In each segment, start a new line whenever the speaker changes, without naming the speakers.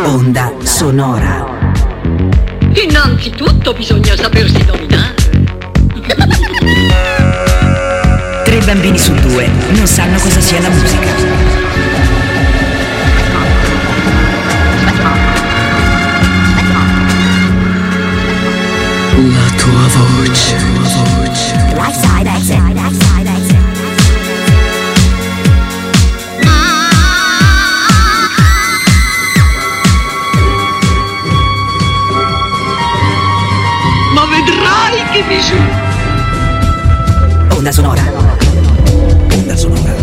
Onda sonora.
Innanzitutto bisogna sapersi dominare.
3 bambini su 2 non sanno cosa sia la musica.
La tua voce.
Right side exit.
Ma vedrai che bisù.
Onda sonora. Onda sonora.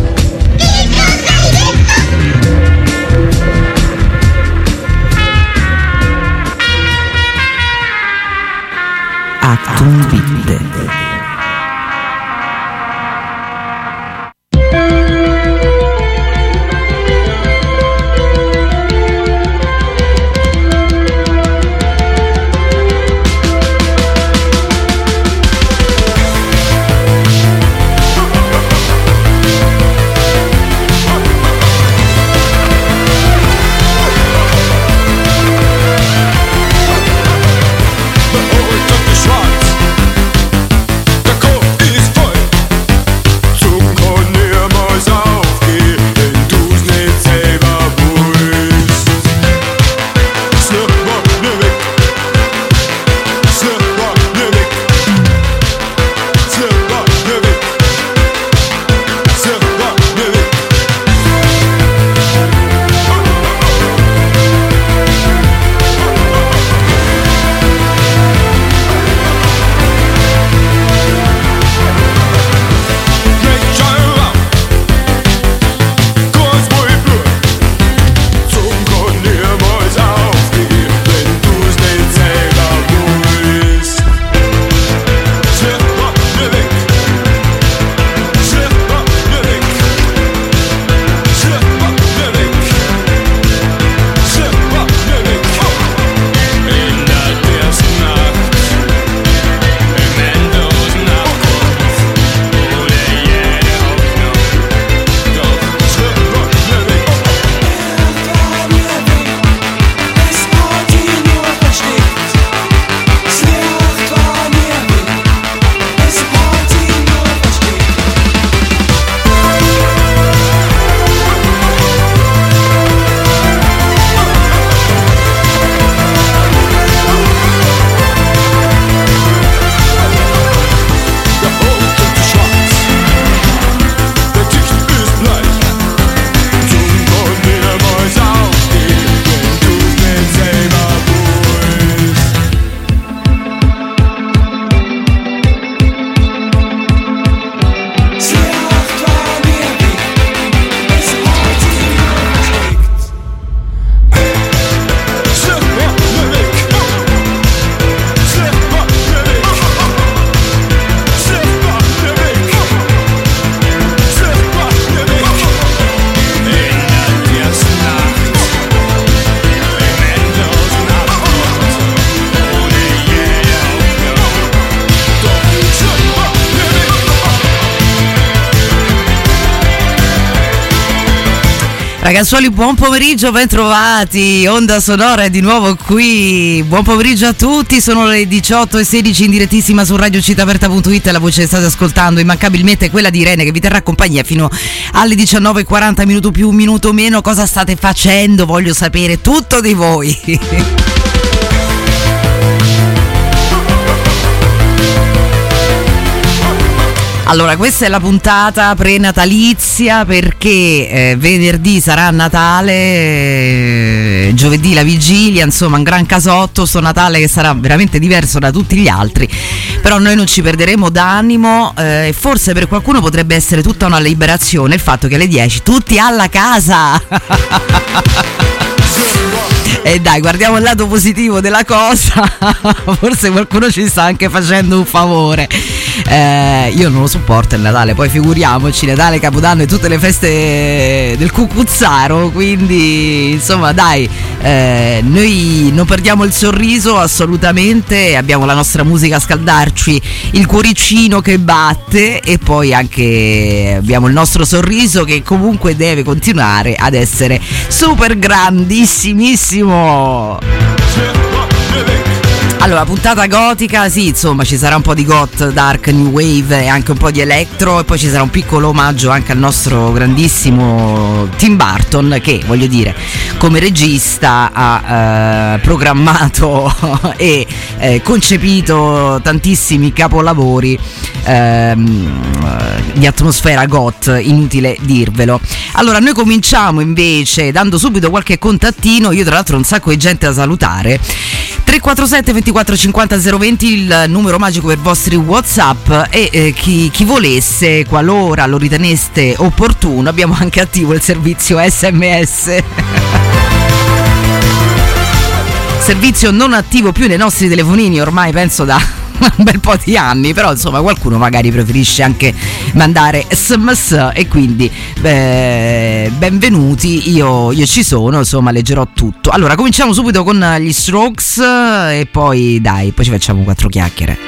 Actum Vitae.
Ragazzuoli, buon pomeriggio, ben trovati. Onda sonora è di nuovo qui. Buon pomeriggio a tutti, sono le 18:16 in direttissima su radiocittaaperta.it. La voce che state ascoltando immancabilmente è quella di Irene, che vi terrà compagnia fino alle 19:40, minuto più, minuto meno. Cosa state facendo? Voglio sapere tutto di voi. Allora, questa è la puntata prenatalizia perché venerdì sarà Natale, giovedì la vigilia, insomma un gran casotto, sto Natale che sarà veramente diverso da tutti gli altri, però noi non ci perderemo d'animo e forse per qualcuno potrebbe essere tutta una liberazione il fatto che alle 10 tutti alla casa. E dai, guardiamo il lato positivo della cosa, forse qualcuno ci sta anche facendo un favore. Io non lo sopporto il Natale, poi figuriamoci Natale, Capodanno e tutte le feste del cucuzzaro, quindi insomma dai, noi non perdiamo il sorriso assolutamente, abbiamo la nostra musica a scaldarci il cuoricino che batte e poi anche abbiamo il nostro sorriso che comunque deve continuare ad essere super grandissimissimo. Allora, puntata gotica, sì, insomma ci sarà un po' di goth, dark, new wave e anche un po' di electro, e poi ci sarà un piccolo omaggio anche al nostro grandissimo Tim Burton che, voglio dire, come regista ha programmato e concepito tantissimi capolavori di atmosfera goth, inutile dirvelo. Allora, noi cominciamo invece dando subito qualche contattino, io tra l'altro ho un sacco di gente da salutare. 347 24 50 020 il numero magico per i vostri WhatsApp e chi volesse, qualora lo riteneste opportuno, abbiamo anche attivo il servizio SMS. Servizio non attivo più nei nostri telefonini ormai penso da un bel po' di anni, però insomma qualcuno magari preferisce anche mandare SMS e quindi benvenuti, io ci sono, insomma leggerò tutto. Allora cominciamo subito con gli Strokes e poi dai, poi ci facciamo 4 chiacchiere.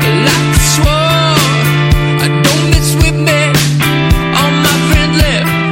Swore I don't mess with me on my friend left.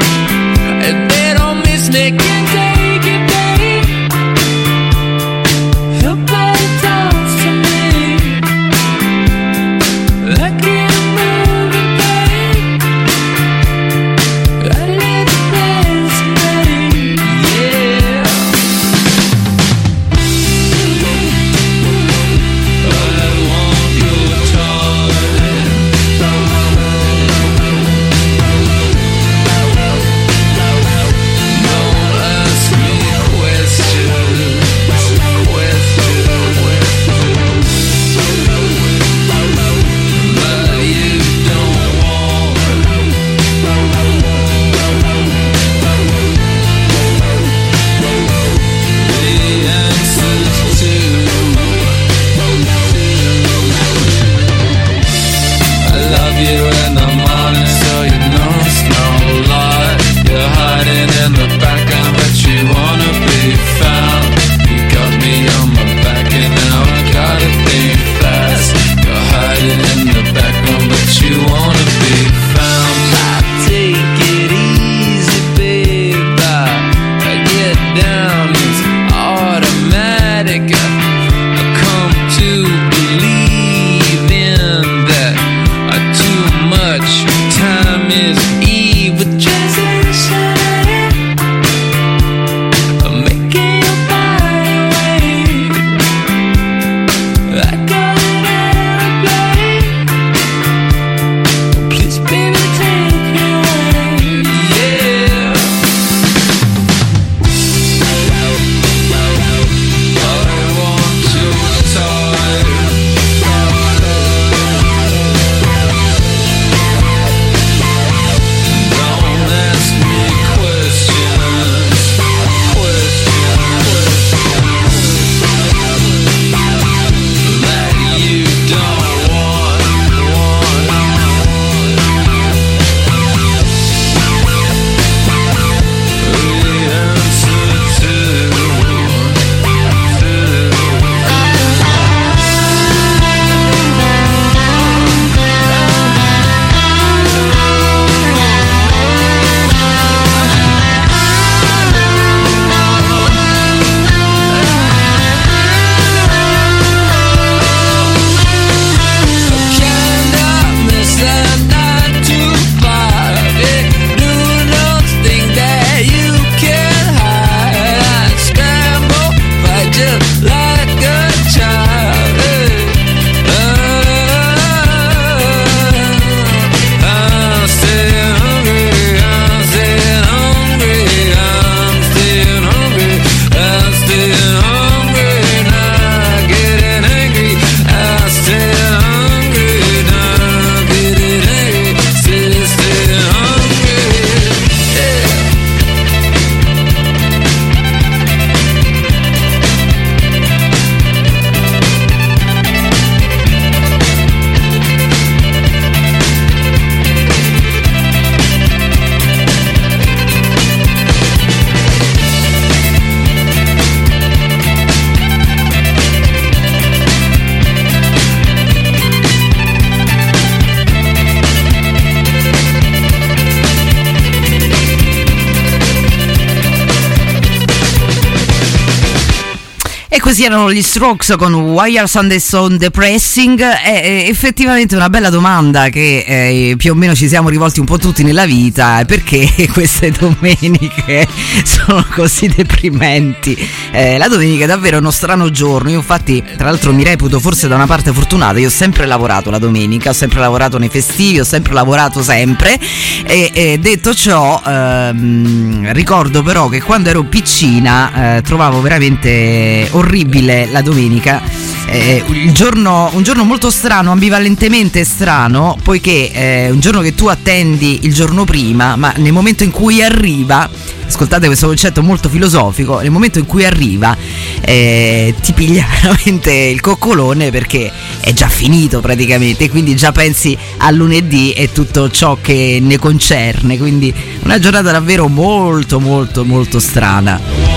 E così erano gli Strokes con Why Are Sunday So Depressing. È effettivamente una bella domanda che più o meno ci siamo rivolti un po' tutti nella vita: perché queste domeniche sono così deprimenti? La domenica è davvero uno strano giorno. Io infatti, tra l'altro, mi reputo forse da una parte fortunata. Io ho sempre lavorato la domenica, ho sempre lavorato nei festivi, ho sempre lavorato sempre, e detto ciò, ricordo però che quando ero piccina trovavo veramente orribile la domenica. Un giorno molto strano, ambivalentemente strano, poiché è un giorno che tu attendi il giorno prima, ma nel momento in cui arriva, ascoltate questo concetto molto filosofico, nel momento in cui arriva ti piglia veramente il coccolone, perché è già finito praticamente, quindi già pensi a lunedì e tutto ciò che ne concerne, quindi una giornata davvero molto molto molto strana.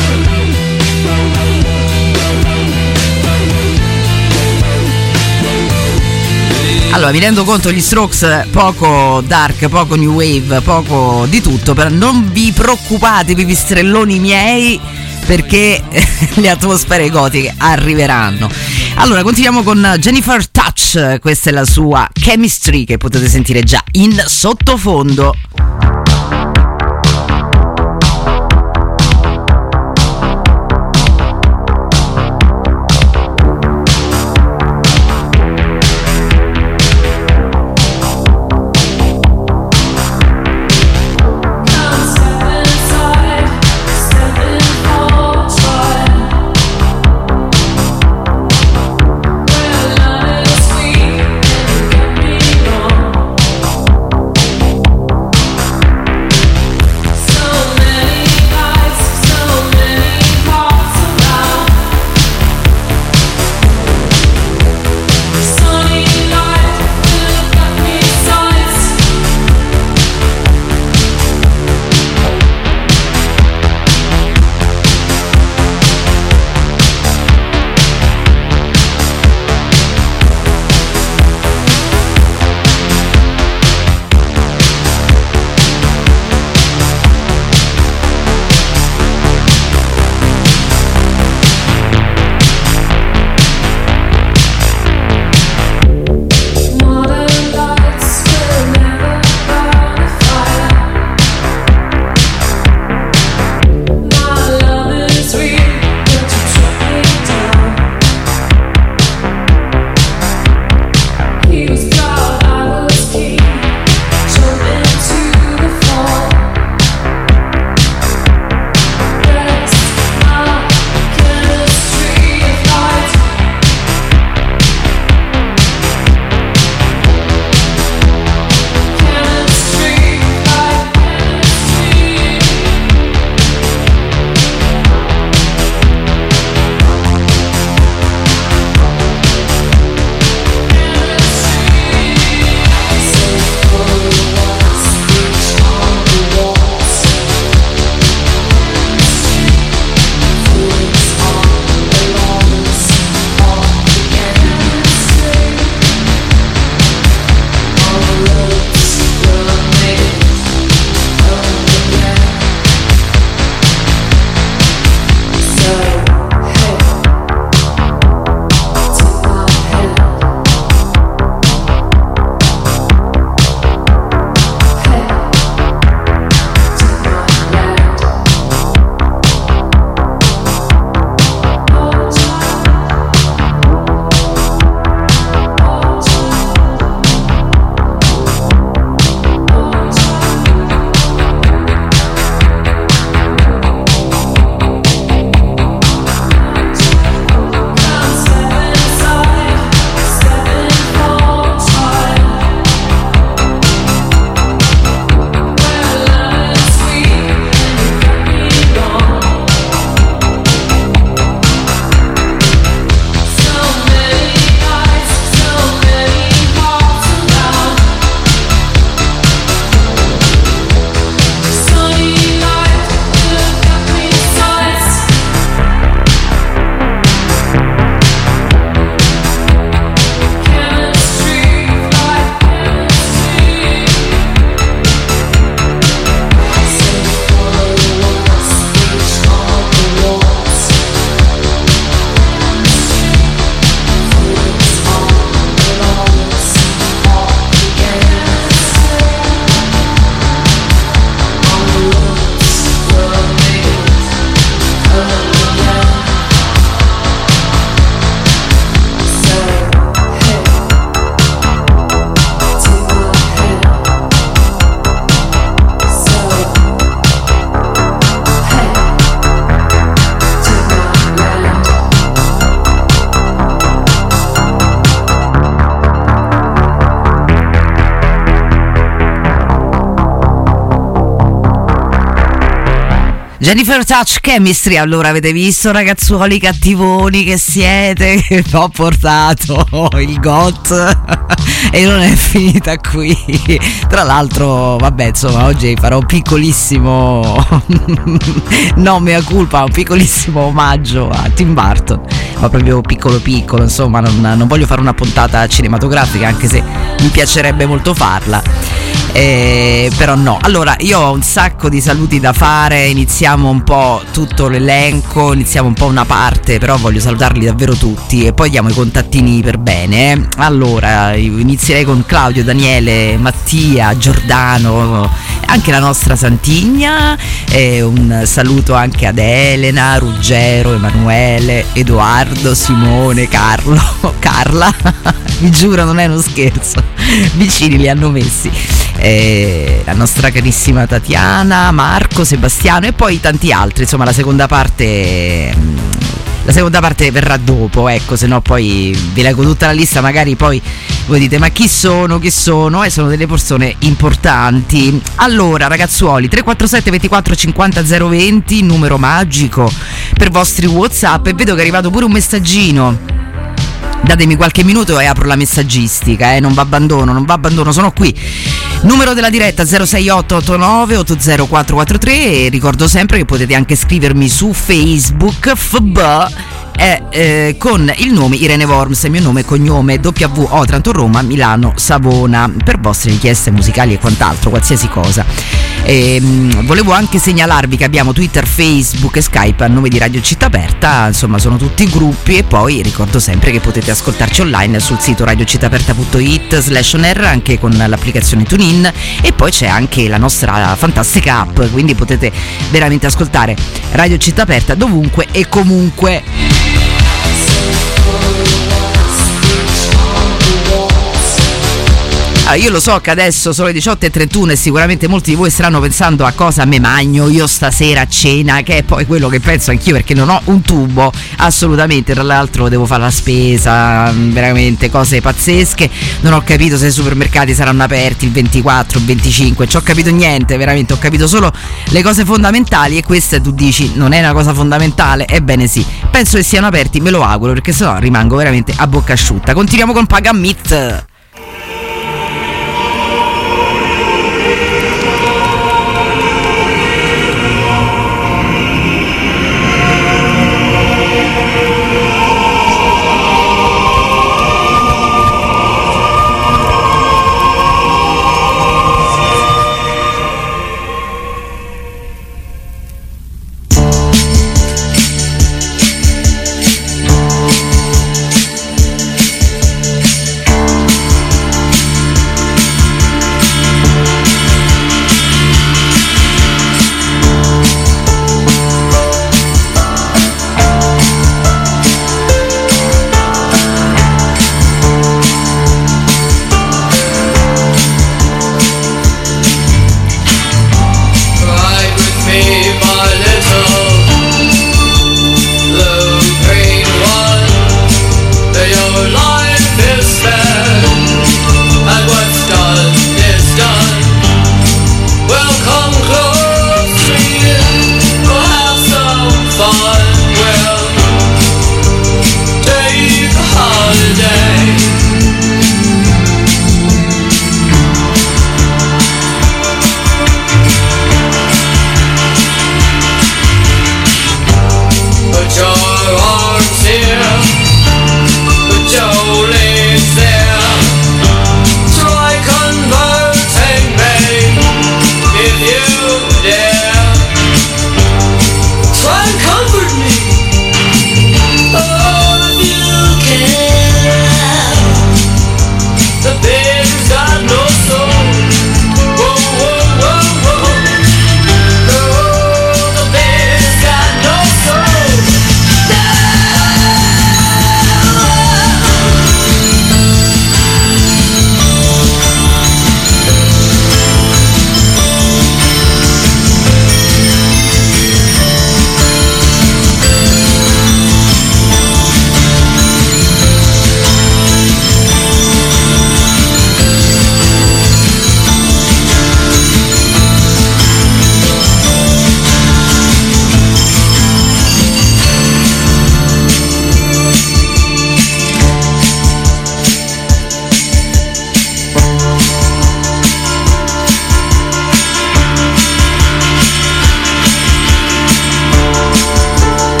Allora, mi rendo conto, gli Strokes poco dark, poco new wave, poco di tutto, però non vi preoccupate, pipistrelloni miei, perché le atmosfere gotiche arriveranno. Allora, continuiamo con Jennifer Touch, questa è la sua Chemistry, che potete sentire già in sottofondo. Jennifer Touch Chemistry. Allora, avete visto, ragazzuoli cattivoni che siete, che ho portato il GOT e non è finita qui. Tra l'altro, vabbè, insomma, oggi farò un piccolissimo no, mea culpa, un piccolissimo omaggio a Tim Burton, ma proprio piccolo, insomma, non voglio fare una puntata cinematografica, anche se mi piacerebbe molto farla. Però no. Allora, io ho un sacco di saluti da fare, iniziamo un po' tutto l'elenco, iniziamo un po' una parte, però voglio salutarli davvero tutti e poi diamo i contattini per bene. Allora, inizierei con Claudio, Daniele, Mattia, Giordano, anche la nostra Santigna, un saluto anche ad Elena, Ruggero, Emanuele, Edoardo, Simone, Carla vi giuro, non è uno scherzo, vicini li hanno messi, la nostra carissima Tatiana, Marco, Sebastiano e poi tanti altri. Insomma, la seconda parte verrà dopo, ecco, se no poi vi leggo tutta la lista, magari poi voi dite ma chi sono? Sono delle persone importanti. Allora, ragazzuoli, 347 24 50 020, numero magico per vostri WhatsApp, e vedo che è arrivato pure un messaggino. Datemi qualche minuto e apro la messaggistica, non va abbandono, sono qui. Numero della diretta 06889 80443, e ricordo sempre che potete anche scrivermi su Facebook FB con il nome Irene Worms, il mio nome e cognome, WO Otranto Roma Milano Savona, per vostre richieste musicali e quant'altro, qualsiasi cosa. Volevo anche segnalarvi che abbiamo Twitter, Facebook e Skype a nome di Radio Città Aperta, insomma sono tutti gruppi, e poi ricordo sempre che potete ascoltarci online sul sito radiocittaaperta.it/on-air, anche con l'applicazione TuneIn, e poi c'è anche la nostra fantastica app, quindi potete veramente ascoltare Radio Città Aperta dovunque e comunque. Allora, io lo so che adesso sono le 18:31 e sicuramente molti di voi staranno pensando a cosa me magno io stasera a cena, che è poi quello che penso anch'io, perché non ho un tubo, assolutamente. Tra l'altro devo fare la spesa, veramente cose pazzesche, non ho capito se i supermercati saranno aperti il 24, il 25, ci ho capito niente, veramente ho capito solo le cose fondamentali, e questa tu dici non è una cosa fondamentale? Ebbene sì, penso che siano aperti, me lo auguro, perché sennò rimango veramente a bocca asciutta. Continuiamo con Pagamit.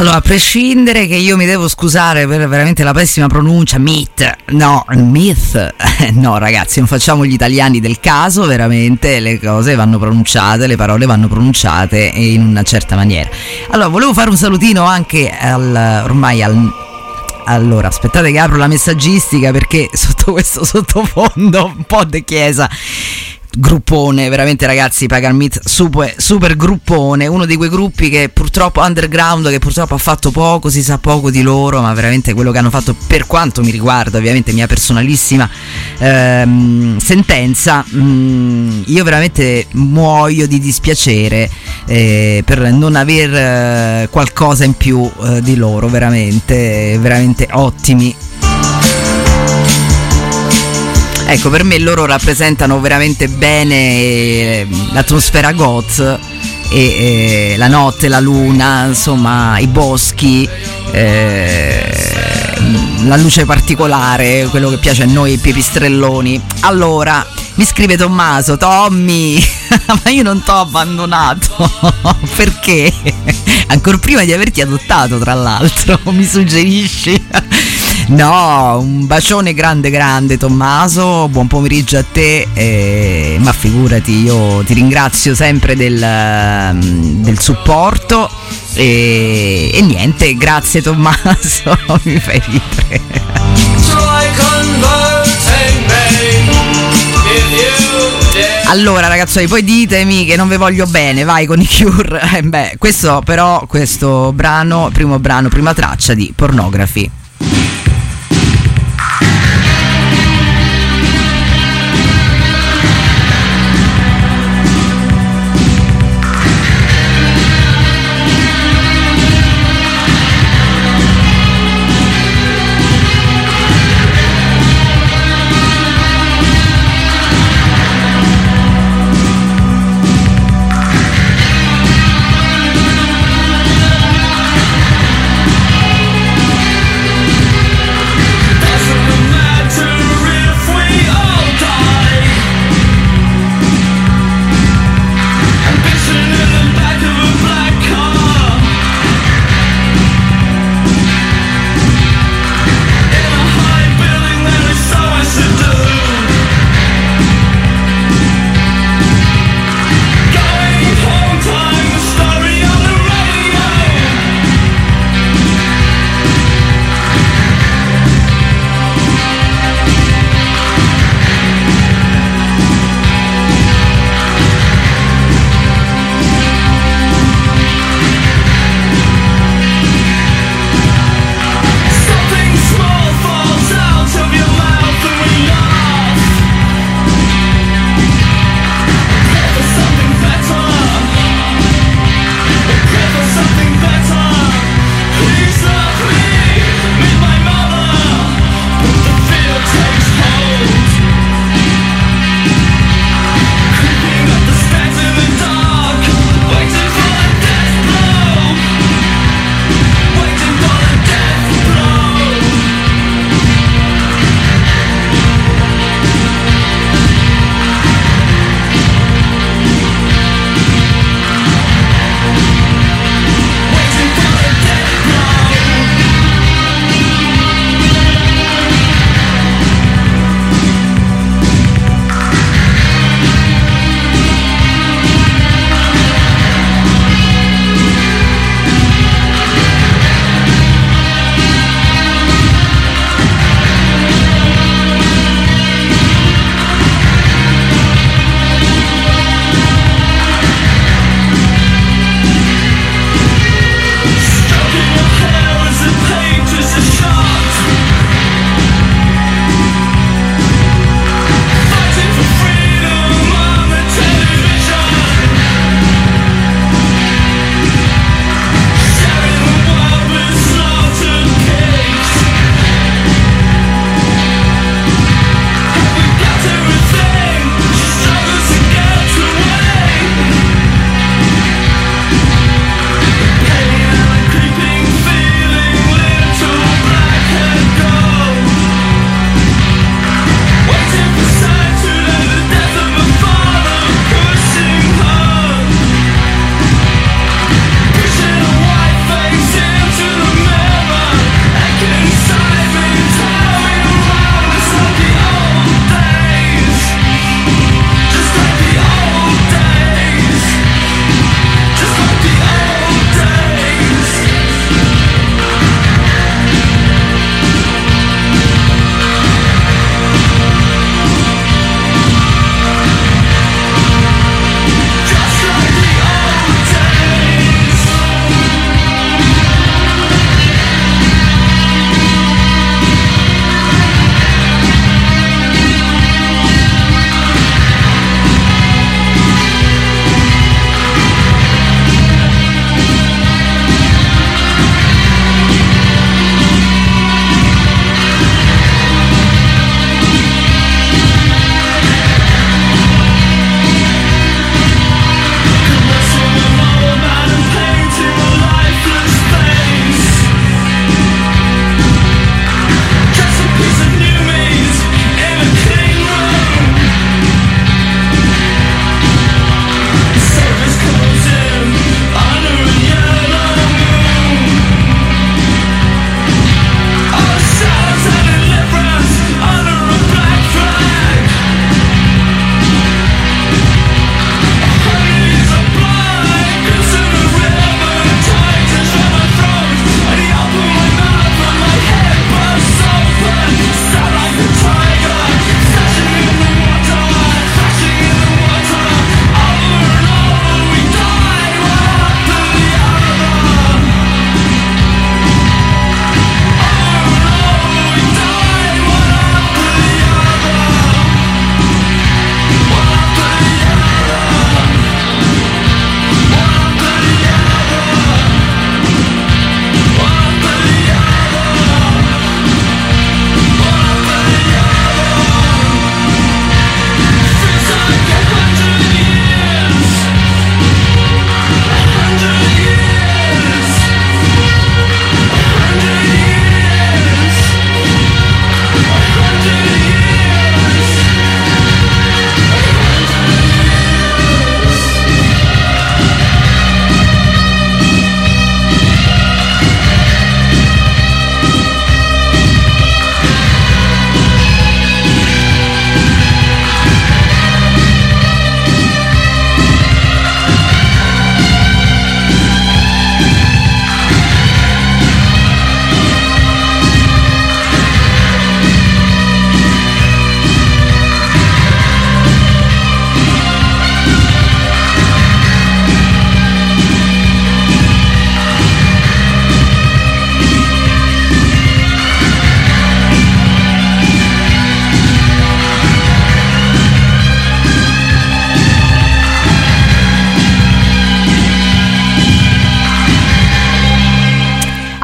Allora, a prescindere che io mi devo scusare per veramente la pessima pronuncia, myth, no, ragazzi, non facciamo gli italiani del caso, veramente le cose vanno pronunciate, le parole vanno pronunciate in una certa maniera. Allora, volevo fare un salutino anche allora, aspettate che apro la messaggistica, perché sotto questo sottofondo un po' de chiesa. Gruppone, veramente ragazzi, Pagan Myth, super gruppone, uno di quei gruppi che purtroppo underground, che purtroppo ha fatto poco, si sa poco di loro, ma veramente quello che hanno fatto, per quanto mi riguarda, ovviamente mia personalissima sentenza, io veramente muoio di dispiacere per non aver qualcosa in più di loro, veramente ottimi. Ecco, per me loro rappresentano veramente bene l'atmosfera goth e la notte, la luna, insomma, i boschi, la luce particolare, quello che piace a noi pipistrelloni. Allora, mi scrive Tommaso: Tommy, ma io non t'ho abbandonato. Perché? Ancora prima di averti adottato, tra l'altro, mi suggerisci? No, un bacione grande Tommaso, buon pomeriggio a te, ma figurati, io ti ringrazio sempre del supporto e niente, grazie Tommaso, mi fai ridere. Allora ragazzi, poi ditemi che non vi voglio bene, vai con i Cure. Questo brano, prima traccia di Pornography.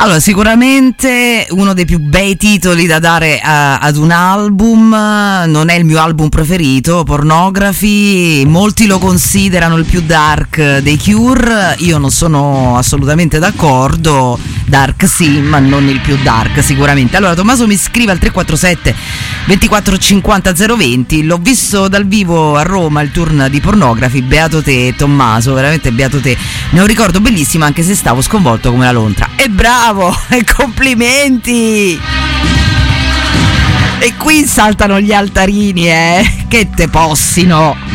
Allora, sicuramente uno dei più bei titoli da dare ad un album, non è il mio album preferito, Pornography, molti lo considerano il più dark dei Cure, io non sono assolutamente d'accordo, dark sì, ma non il più dark sicuramente. Allora, Tommaso mi scrive al 347 24 50 020, l'ho visto dal vivo a Roma il tour di Pornography, beato te Tommaso, veramente beato te, ne ho un ricordo bellissimo anche se stavo sconvolto come la lontra. E bravo, e complimenti! E qui saltano gli altarini, che te possino!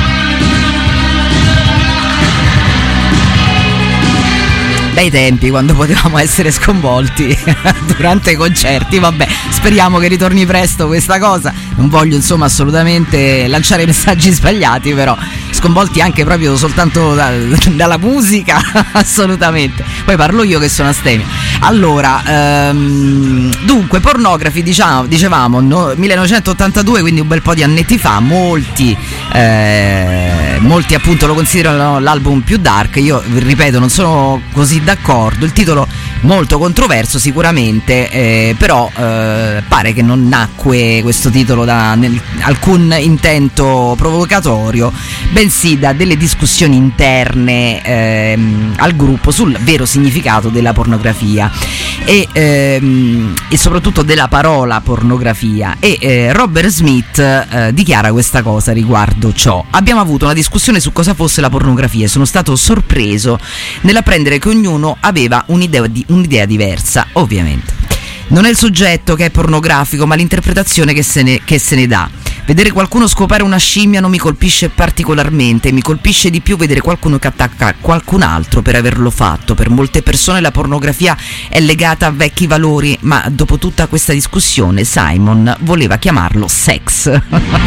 Bei tempi quando potevamo essere sconvolti durante i concerti. Vabbè, speriamo che ritorni presto questa cosa. Non voglio insomma assolutamente lanciare messaggi sbagliati, però sconvolti anche proprio soltanto dalla musica, assolutamente. Poi parlo io che sono astemio. Allora, dunque, Pornography, dicevamo 1982, quindi un bel po' di annetti fa. Molti appunto lo considerano l'album più dark. Io ripeto, non sono così d'accordo. Il titolo molto controverso sicuramente, però pare che non nacque questo titolo da alcun intento provocatorio, bensì da delle discussioni interne al gruppo sul vero significato della pornografia e soprattutto della parola pornografia. E Robert Smith dichiara questa cosa riguardo ciò: abbiamo avuto una discussione su cosa fosse la pornografia e sono stato sorpreso nell'apprendere che ognuno aveva un'idea diversa. Ovviamente non è il soggetto che è pornografico, ma l'interpretazione che se ne dà. Vedere qualcuno scopare una scimmia non mi colpisce particolarmente, mi colpisce di più vedere qualcuno che attacca qualcun altro per averlo fatto. Per molte persone la pornografia è legata a vecchi valori, ma dopo tutta questa discussione Simon voleva chiamarlo sex.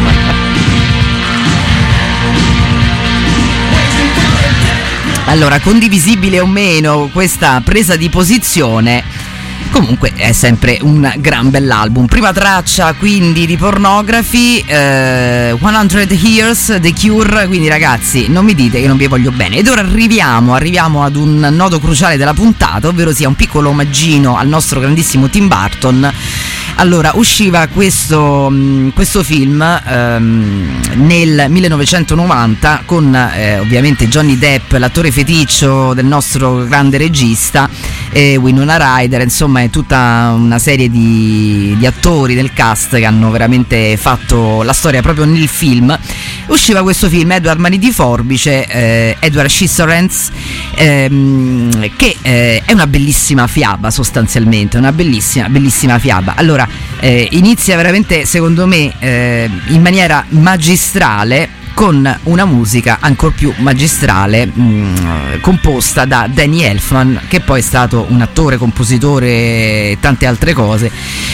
Allora, condivisibile o meno questa presa di posizione, comunque è sempre un gran bell'album. Prima traccia quindi di Pornography, 100 Years, The Cure. Quindi ragazzi, non mi dite che non vi voglio bene. Ed ora arriviamo ad un nodo cruciale della puntata, ovvero sia un piccolo omaggino al nostro grandissimo Tim Burton. Allora, usciva questo film nel 1990 con ovviamente Johnny Depp, l'attore feticcio del nostro grande regista, Winona Ryder, insomma è tutta una serie di attori del cast che hanno veramente fatto la storia proprio nel film. Usciva questo film, Edward Mani di Forbice, Edward Scissorhands, che è una bellissima fiaba, sostanzialmente una bellissima fiaba. Allora, inizia veramente, secondo me, in maniera magistrale, con una musica ancor più magistrale, composta da Danny Elfman, che poi è stato un attore, compositore e tante altre cose,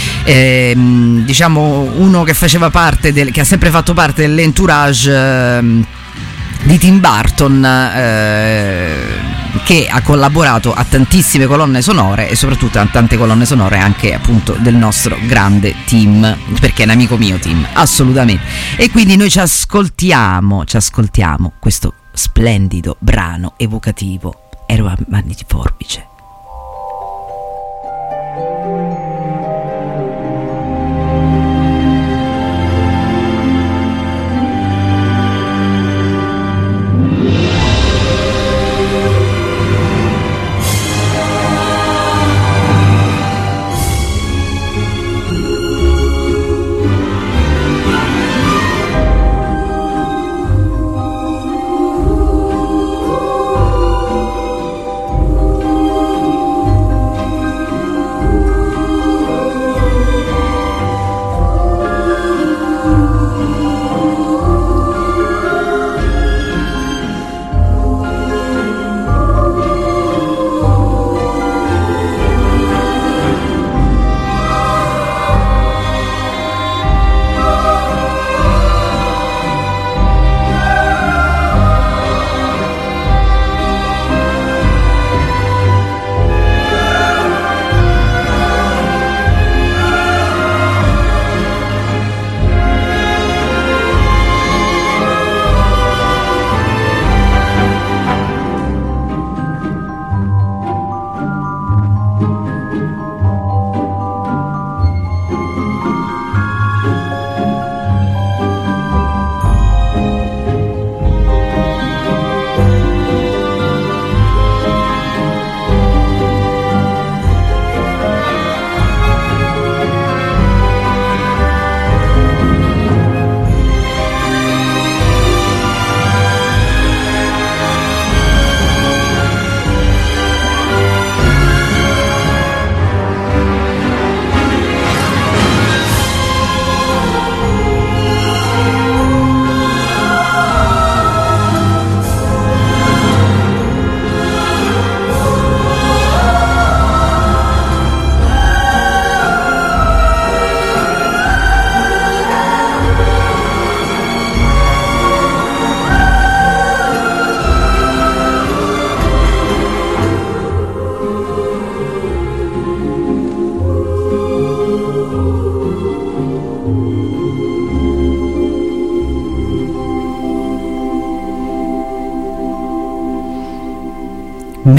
diciamo uno che faceva parte che ha sempre fatto parte dell'entourage di Tim Burton, che ha collaborato a tantissime colonne sonore e soprattutto a tante colonne sonore anche appunto del nostro grande Tim, perché è un amico mio Tim, assolutamente. E quindi noi ci ascoltiamo questo splendido brano evocativo, Edward Mani di Forbice.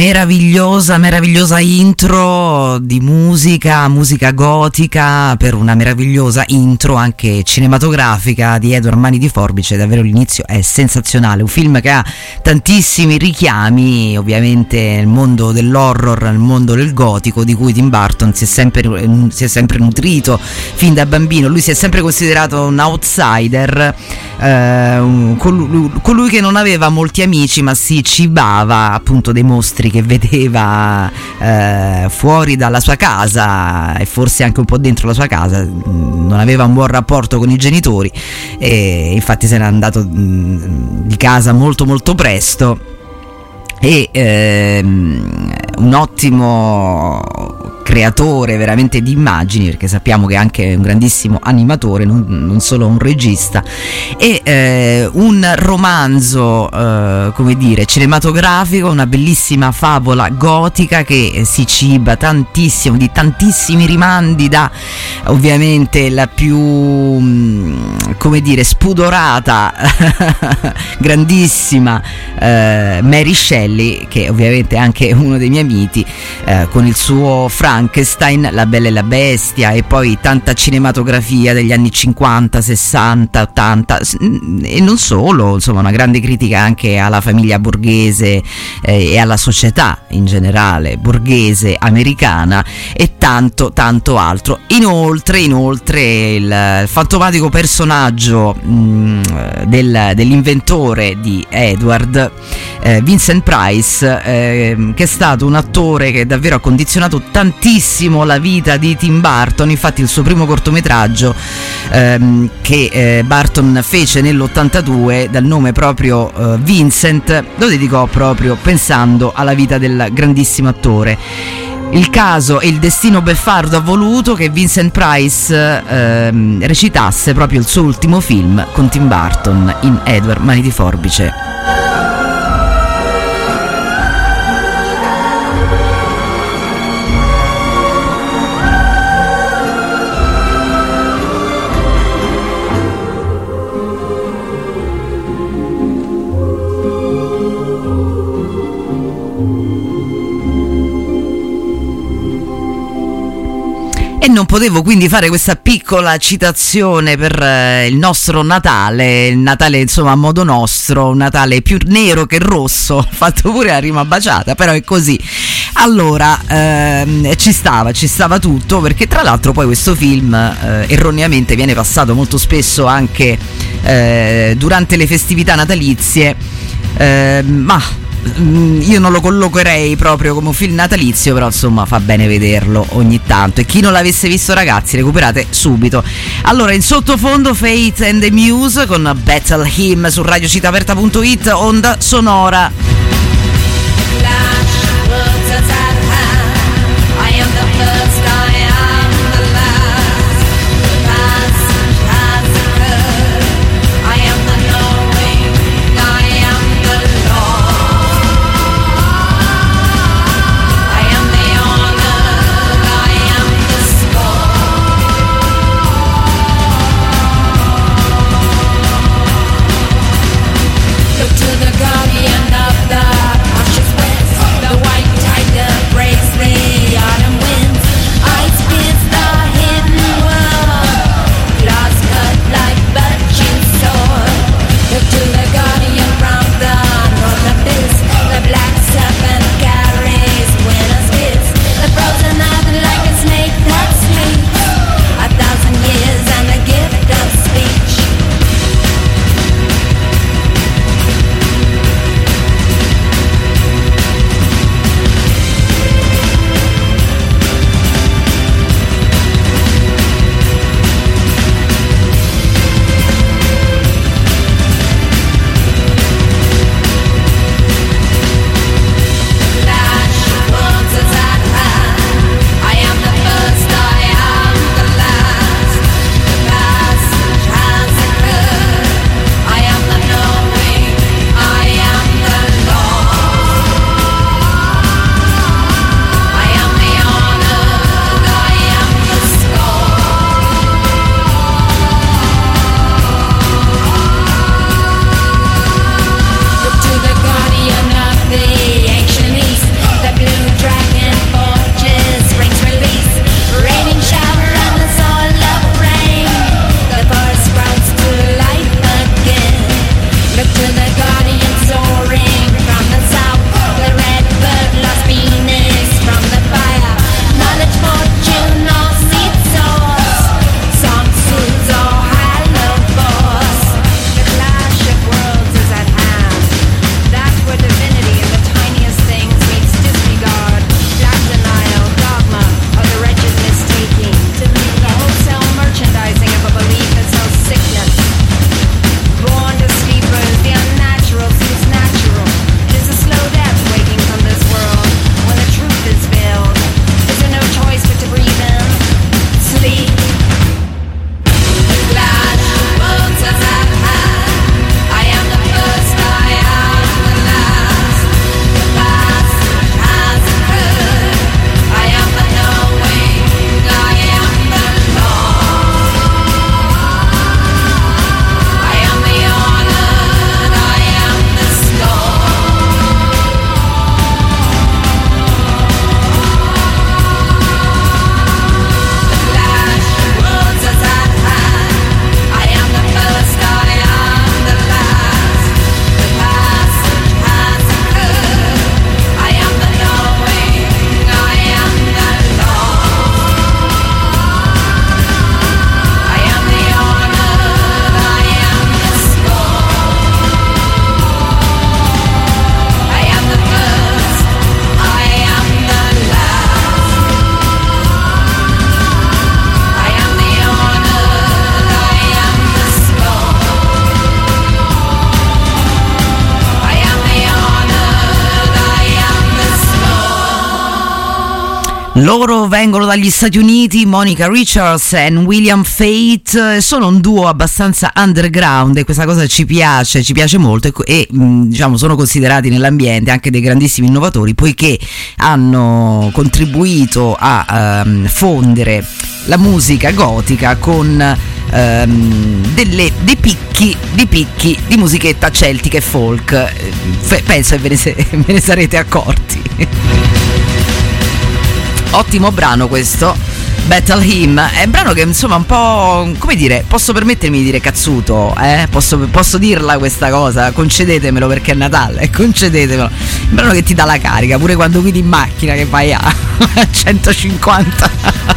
Meravigliosa intro di musica gotica per una meravigliosa intro anche cinematografica di Edward Mani di Forbice. Davvero l'inizio è sensazionale, un film che ha tantissimi richiami ovviamente nel mondo dell'horror, nel mondo del gotico, di cui Tim Burton si è sempre nutrito fin da bambino. Lui si è sempre considerato un outsider, colui che non aveva molti amici ma si cibava appunto dei mostri che vedeva fuori dalla sua casa e forse anche un po' dentro la sua casa. Non aveva un buon rapporto con i genitori e infatti se n'è andato di casa molto molto presto, e un ottimo creatore veramente di immagini, perché sappiamo che è anche un grandissimo animatore, non solo un regista, e un romanzo come dire cinematografico, una bellissima favola gotica che si ciba tantissimo di tantissimi rimandi, da ovviamente la più come dire spudorata grandissima Mary Shelley, che ovviamente è anche uno dei miei miti, con il suo Frankenstein, La Bella e la Bestia, e poi tanta cinematografia degli anni 50, 60, 80 e non solo, insomma una grande critica anche alla famiglia borghese e alla società in generale borghese americana, e tanto altro. Inoltre il fantomatico personaggio dell'inventore di Edward, Vincent Price, che è stato un attore che davvero ha condizionato tantissimo la vita di Tim Burton. Infatti il suo primo cortometraggio che Burton fece nell'82 dal nome proprio Vincent lo dedicò proprio pensando alla vita del grandissimo attore. Il caso e il destino beffardo ha voluto che Vincent Price recitasse proprio il suo ultimo film con Tim Burton in Edward Mani di Forbice. E non potevo quindi fare questa piccola citazione per il nostro Natale, il Natale insomma a modo nostro, un Natale più nero che rosso, ho fatto pure la rima baciata, però è così. Allora, ci stava tutto, perché tra l'altro poi questo film erroneamente viene passato molto spesso anche durante le festività natalizie, ma io non lo collocherei proprio come un film natalizio, però insomma fa bene vederlo ogni tanto, e chi non l'avesse visto, ragazzi, recuperate subito. Allora, in sottofondo Faith and the Muse con Battle Hymn su radiocitaperta.it, onda sonora.
To the guardian of the
Loro vengono dagli Stati Uniti, Monica Richards e William Fate, sono un duo abbastanza underground e questa cosa ci piace molto e diciamo sono considerati nell'ambiente anche dei grandissimi innovatori, poiché hanno contribuito a fondere la musica gotica con dei picchi di musichetta celtica e folk. Penso che ve ne sarete accorti. Ottimo brano questo, Battle Hymn. È un brano che insomma un po', come dire, posso permettermi di dire cazzuto, posso dirla questa cosa, concedetemelo perché è Natale, concedetemelo. Un brano che ti dà la carica pure quando guidi in macchina, che vai a 150.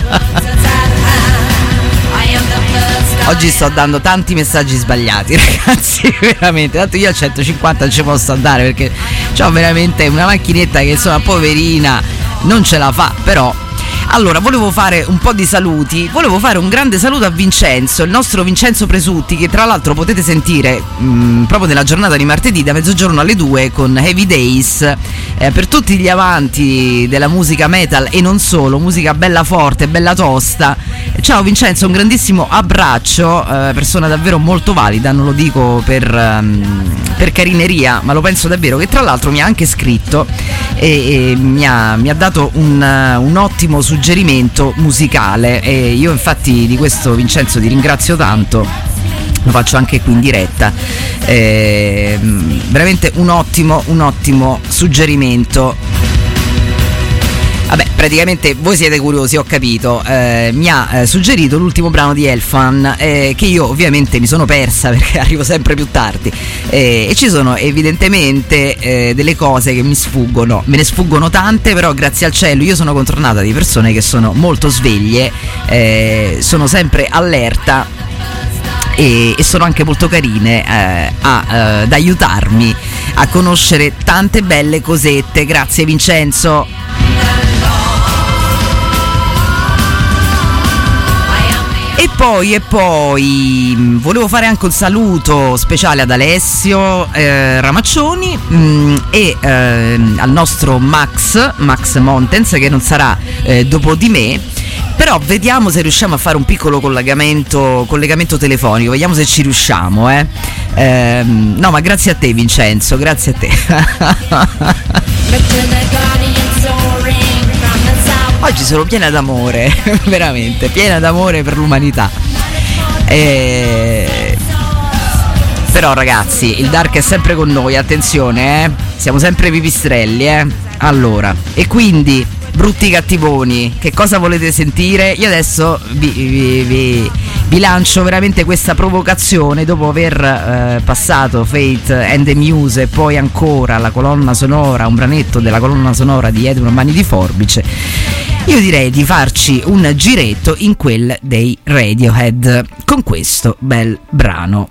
Oggi sto dando tanti messaggi sbagliati, ragazzi, veramente. Tanto io a 150 non ci posso andare perché ho veramente una macchinetta che insomma poverina non ce la fa, però. Allora, volevo fare un po' di saluti. Volevo fare un grande saluto a Vincenzo, il nostro Vincenzo Presutti, che tra l'altro potete sentire proprio nella giornata di martedì da mezzogiorno alle 2 con Heavy Days. Per tutti gli amanti della musica metal e non solo, musica bella forte, bella tosta. Ciao Vincenzo, un grandissimo abbraccio, persona davvero molto valida, non lo dico per carineria, ma lo penso davvero, che tra l'altro mi ha anche scritto e mi ha dato un ottimo suggerimento musicale, e io infatti di questo Vincenzo ti ringrazio tanto, lo faccio anche qui in diretta. Veramente un ottimo suggerimento. Vabbè, praticamente voi siete curiosi, ho capito. Mi ha suggerito l'ultimo brano di Elfan, che io ovviamente mi sono persa perché arrivo sempre più tardi, e ci sono evidentemente delle cose che mi sfuggono, me ne sfuggono tante, però grazie al cielo io sono contornata di persone che sono molto sveglie, sono sempre allerta e sono anche molto carine ad aiutarmi a conoscere tante belle cosette. Grazie Vincenzo. E poi volevo fare anche un saluto speciale ad Alessio Ramaccioni e al nostro Max Montens, che non sarà dopo di me, però vediamo se riusciamo a fare un piccolo collegamento telefonico, vediamo se ci riusciamo. No, ma grazie a te Vincenzo, grazie a te. Oggi sono piena d'amore, veramente, piena d'amore per l'umanità. Però ragazzi, il dark è sempre con noi, attenzione, siamo sempre pipistrelli, Allora, e quindi, brutti cattivoni, che cosa volete sentire? Io adesso vi lancio veramente questa provocazione, dopo aver passato Fate and the Muse e poi ancora la colonna sonora, un branetto della colonna sonora di Edwin Mani di Forbice. Io direi di farci un giretto in quel dei Radiohead con questo bel brano.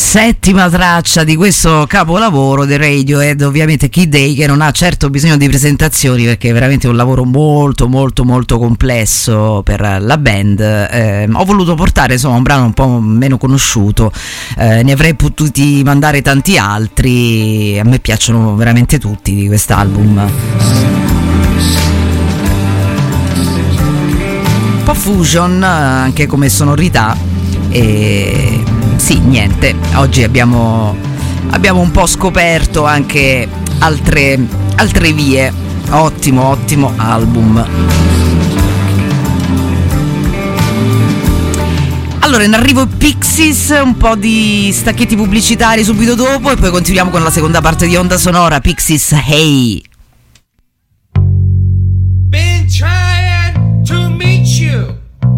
settima traccia di questo capolavoro del Radiohead, ovviamente Kid Day, che non ha certo bisogno di presentazioni perché è veramente un lavoro molto molto molto complesso per la band. Ho voluto portare insomma un brano un po' meno conosciuto, ne avrei potuti mandare tanti altri, a me piacciono veramente tutti di quest'album. Un po' fusion anche come sonorità. E sì, niente, oggi abbiamo un po' scoperto anche altre vie. Ottimo album. Allora, in arrivo Pixies, un po' di stacchetti pubblicitari subito dopo e poi continuiamo con la seconda parte di Onda Sonora. Pixies, Hey.
Been trying to meet you.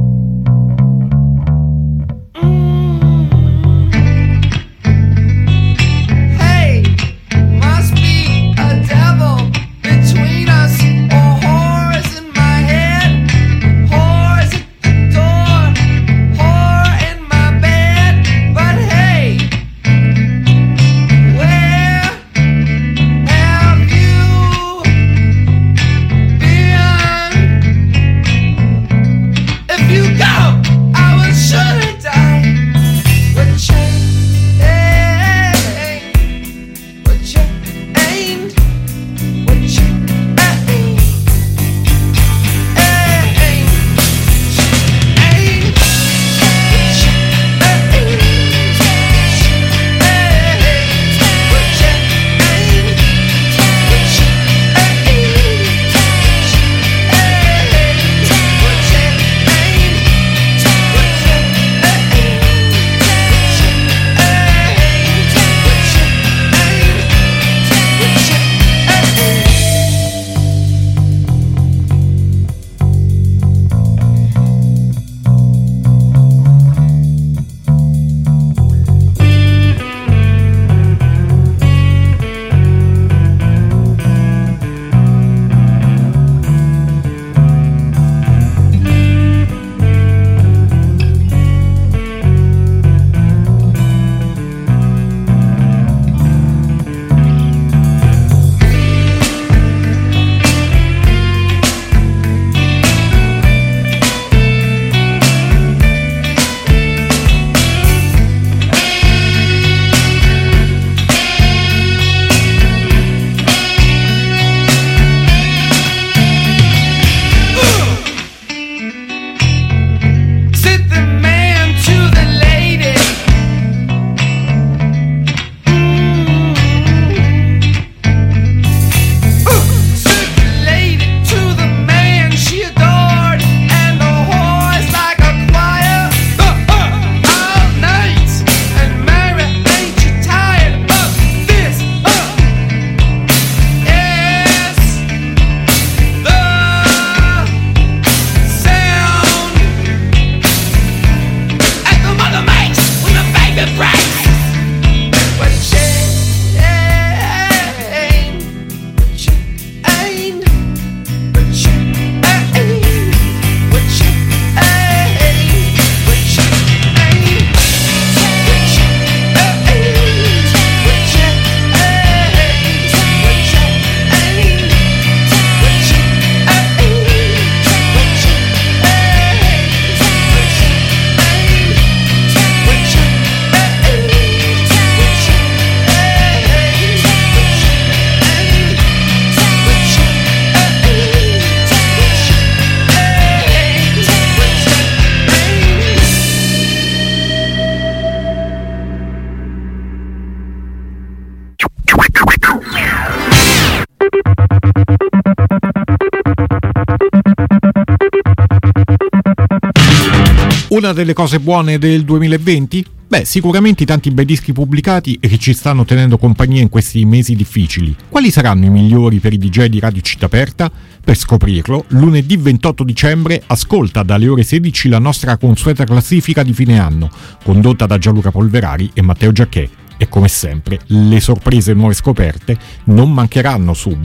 Una delle cose buone del 2020? Beh, sicuramente i tanti bei dischi pubblicati e che ci stanno tenendo compagnia in questi mesi difficili. Quali saranno i migliori per i DJ di Radio Città Aperta? Per scoprirlo, lunedì 28 dicembre ascolta dalle ore 16 la nostra consueta classifica di fine anno, condotta da Gianluca Polverari e Matteo Giacchè. E come sempre, le sorprese e nuove scoperte non mancheranno su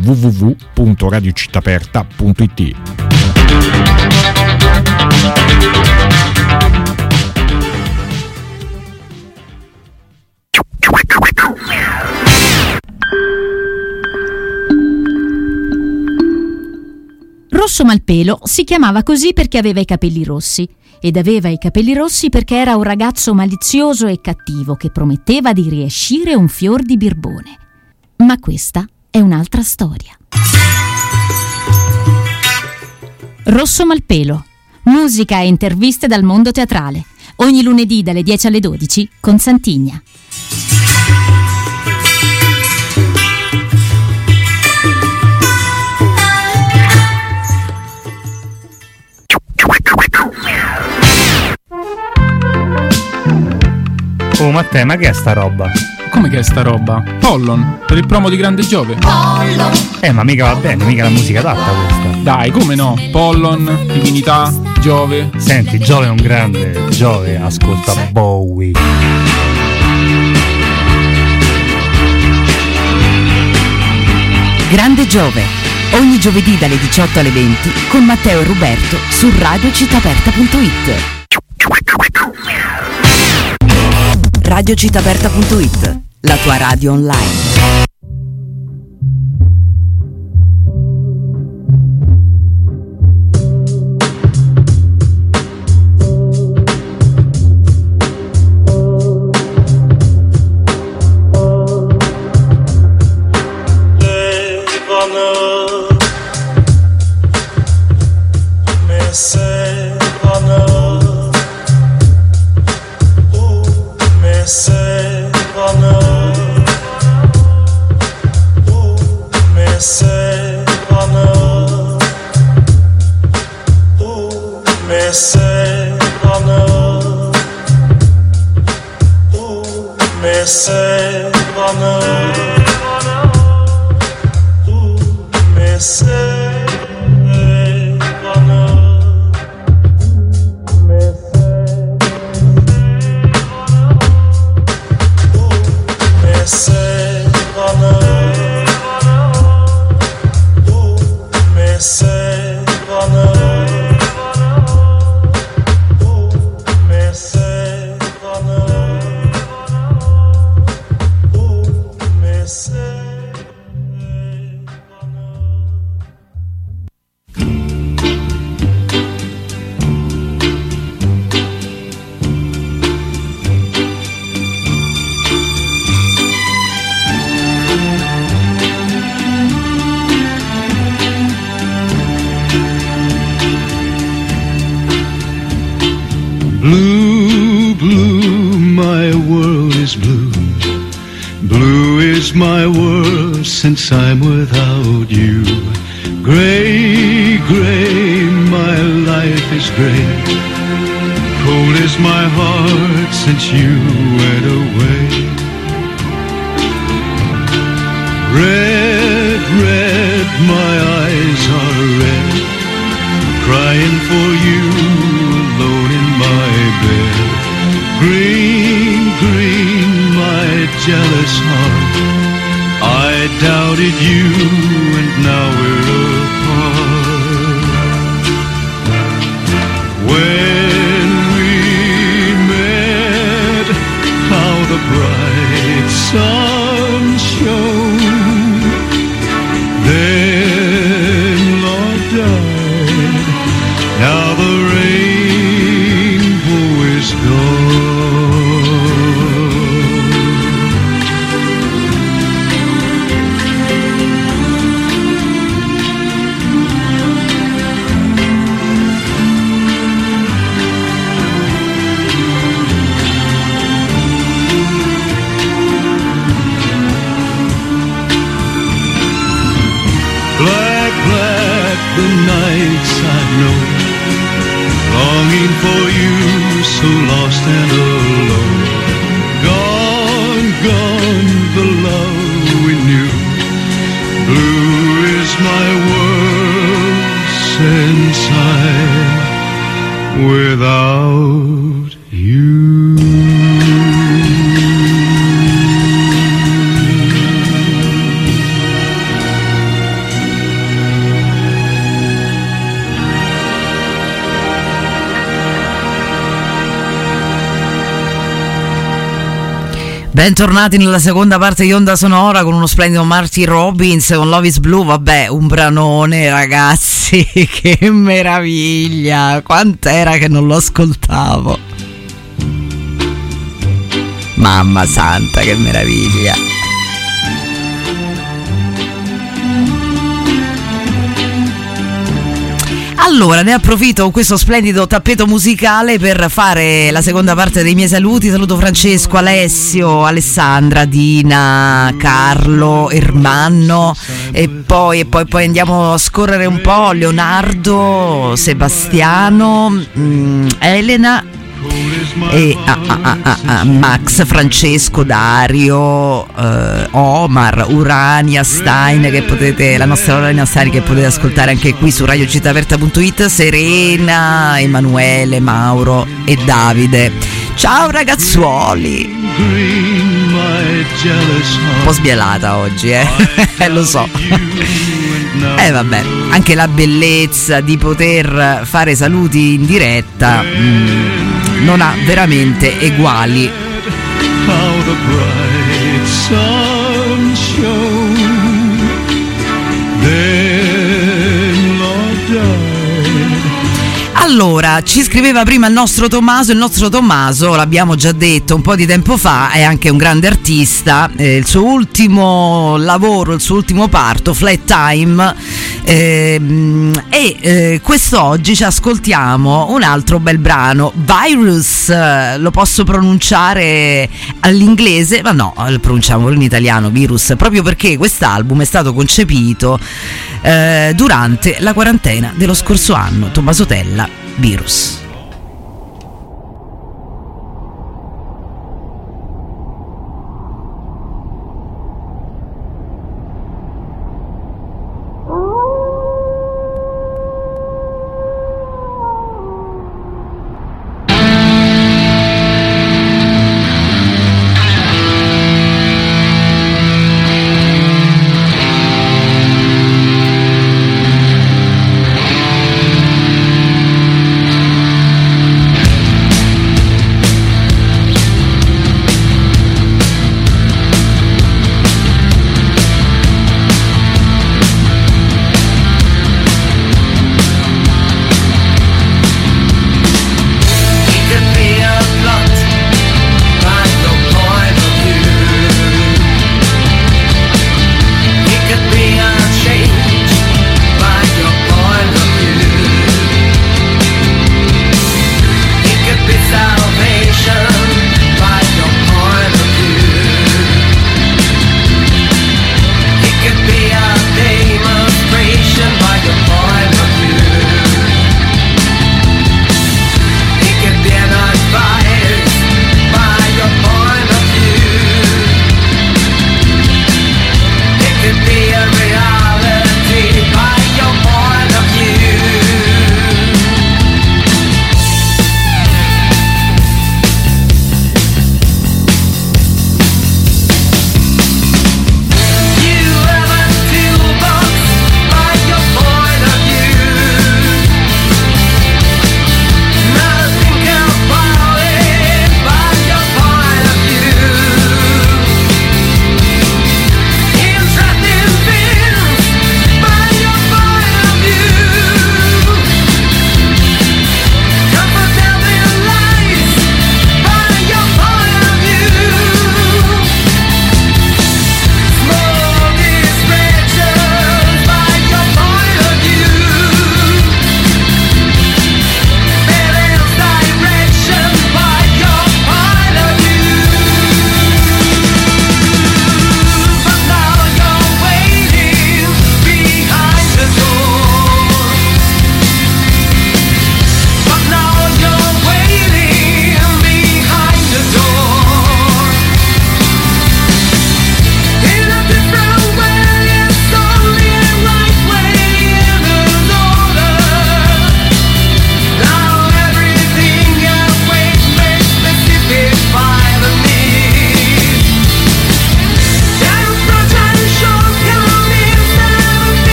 www.radiocittaperta.it.
Rosso Malpelo si chiamava così perché aveva i capelli rossi, ed aveva i capelli rossi perché era un ragazzo malizioso e cattivo che prometteva di riescire un fior di birbone. Ma questa è un'altra storia. Rosso Malpelo, musica e interviste dal mondo teatrale, ogni lunedì dalle 10 alle 12 con Santigna.
Oh Matteo, ma che è sta roba?
Come che è sta roba? Pollon, per il promo di Grande Giove.
Pollon! Ma mica va bene, mica la musica adatta questa.
Dai, come no? Pollon, divinità, Giove.
Senti, Giove è un grande. Giove ascolta Bowie.
Grande Giove, ogni giovedì dalle 18 alle 20 con Matteo e Roberto su radiocittaaperta.it. Radiocittaaperta.it, la tua radio online.
Blue, blue, my world is blue. Blue is my world since I'm without you. Gray, gray, my life is gray. Cold is my heart since you went away. Red, red, my eyes are red, crying for you alone in my bed. Green, green, my jealous heart, I doubted you and now we're apart. When we met, how the bright sun shone. Then love died, now the rainbow is gone. Black, black, the nights I know, longing for you, so lost and alone. Gone, gone, the love we knew. Blue is my world since I'm without you.
Bentornati nella seconda parte di Onda Sonora con uno splendido Marty Robbins con Love is Blue. Vabbè, un branone, ragazzi, che meraviglia, quant'era che non lo ascoltavo, mamma santa, che meraviglia. Allora, ne approfitto con questo splendido tappeto musicale per fare la seconda parte dei miei saluti. Saluto Francesco, Alessio, Alessandra, Dina, Carlo, Ermanno e poi andiamo a scorrere un po'. Leonardo, Sebastiano, Elena e Max, Francesco, Dario, Omar, Urania Stein, che potete, la nostra Urania Stein, che potete ascoltare anche qui su radiocitaperta.it, Serena, Emanuele, Mauro e Davide. Ciao ragazzuoli. Un po' sbielata oggi, lo so. Vabbè, anche la bellezza di poter fare saluti in diretta non ha veramente eguali.
How the bright sun shone, then Lord died.
Allora, ci scriveva prima il nostro Tommaso, l'abbiamo già detto un po' di tempo fa, è anche un grande artista, il suo ultimo lavoro, il suo ultimo parto, Flat Time, quest'oggi ci ascoltiamo un altro bel brano, Virus, lo posso pronunciare all'inglese, ma no, lo pronunciamo in italiano, Virus, proprio perché quest'album è stato concepito durante la quarantena dello scorso anno. Tommaso Tella, Virus.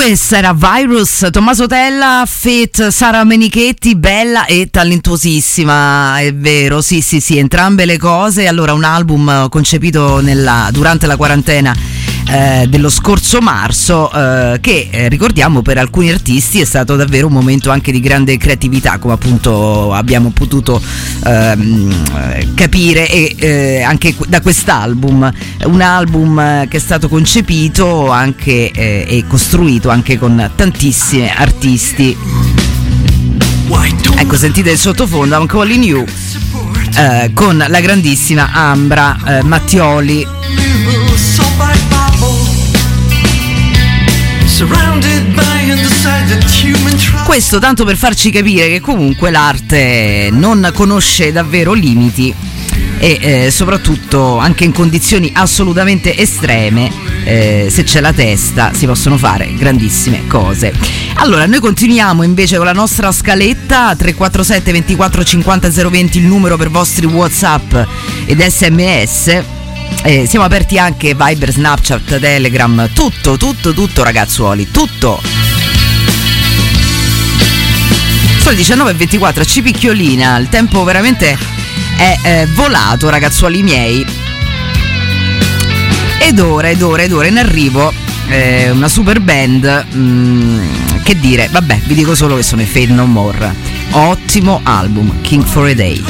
Questa era Virus, Tommaso Tella, feat Sara Menichetti, bella e talentuosissima, è vero, sì, entrambe le cose. Allora, un album concepito durante la quarantena dello scorso marzo, che ricordiamo per alcuni artisti è stato davvero un momento anche di grande creatività, come appunto abbiamo potuto capire anche da quest'album, un album che è stato concepito anche e costruito anche con tantissimi artisti. Ecco, sentite il sottofondo, I'm Calling You, con la grandissima Ambra Mattioli. Questo tanto per farci capire che comunque l'arte non conosce davvero limiti e soprattutto anche in condizioni assolutamente estreme, se c'è la testa si possono fare grandissime cose. Allora, noi continuiamo invece con la nostra scaletta. 347 24 50 020 il numero per vostri WhatsApp ed SMS. Siamo aperti anche Viber, Snapchat, Telegram, tutto ragazzuoli, tutto. Sono le 19:24, ci picchiolina, il tempo veramente è volato, ragazzuoli miei. Ed ora in arrivo una super band, che dire, vabbè, vi dico solo che sono i Fade No More. Ottimo album, King for a Day.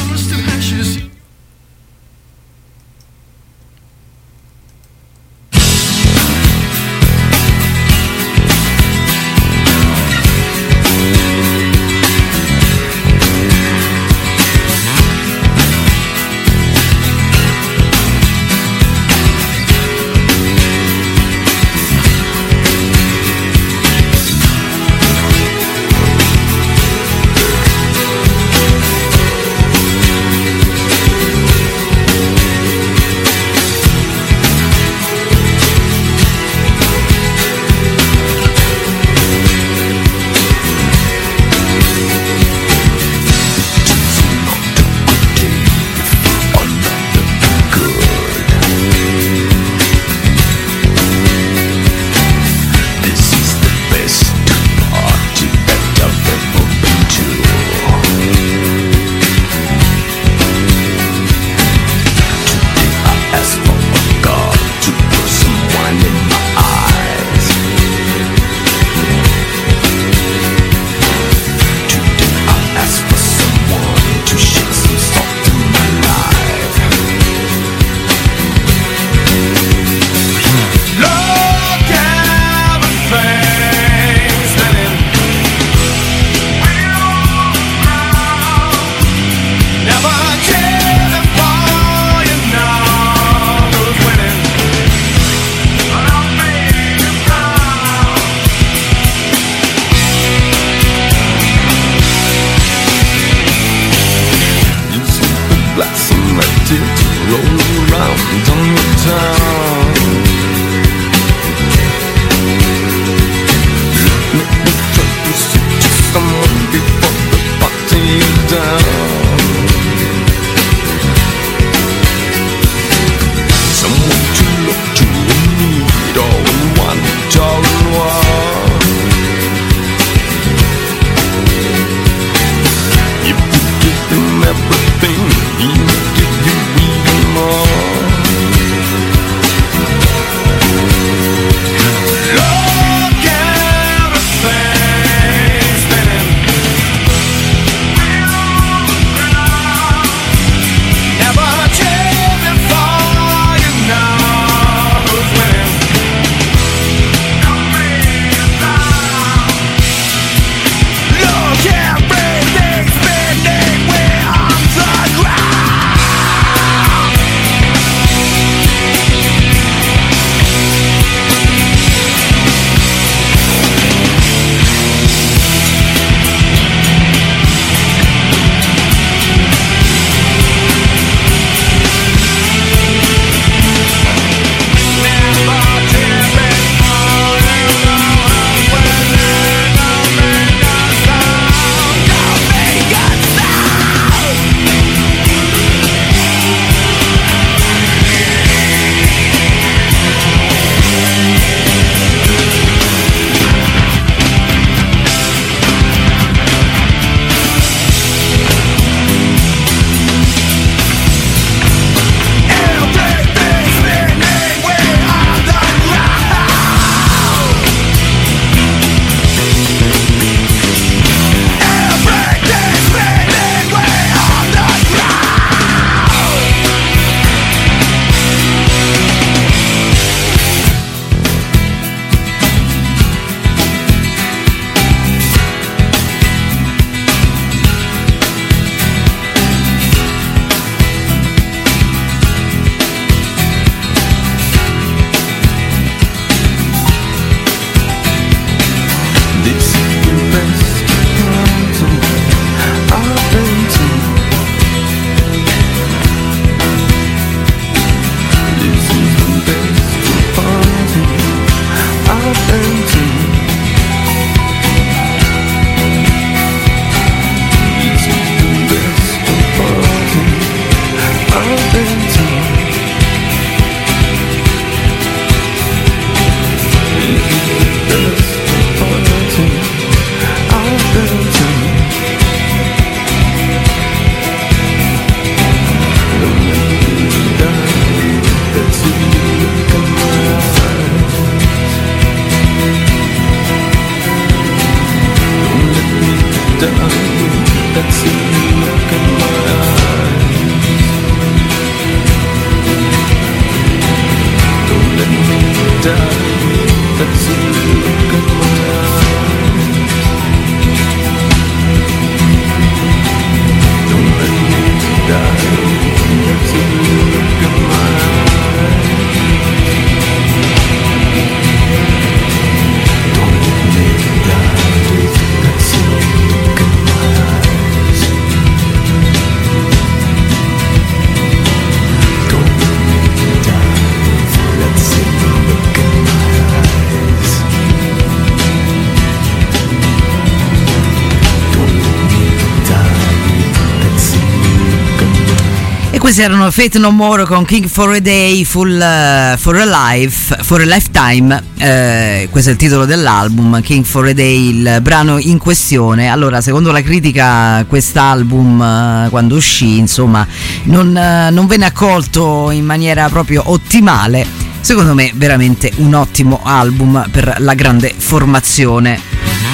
Questi erano Faith No More con King for a Day, for a Lifetime, questo è il titolo dell'album, King for a Day, il brano in questione. Allora, secondo la critica, quest'album quando uscì, insomma, non venne accolto in maniera proprio ottimale. Secondo me veramente un ottimo album per la grande formazione.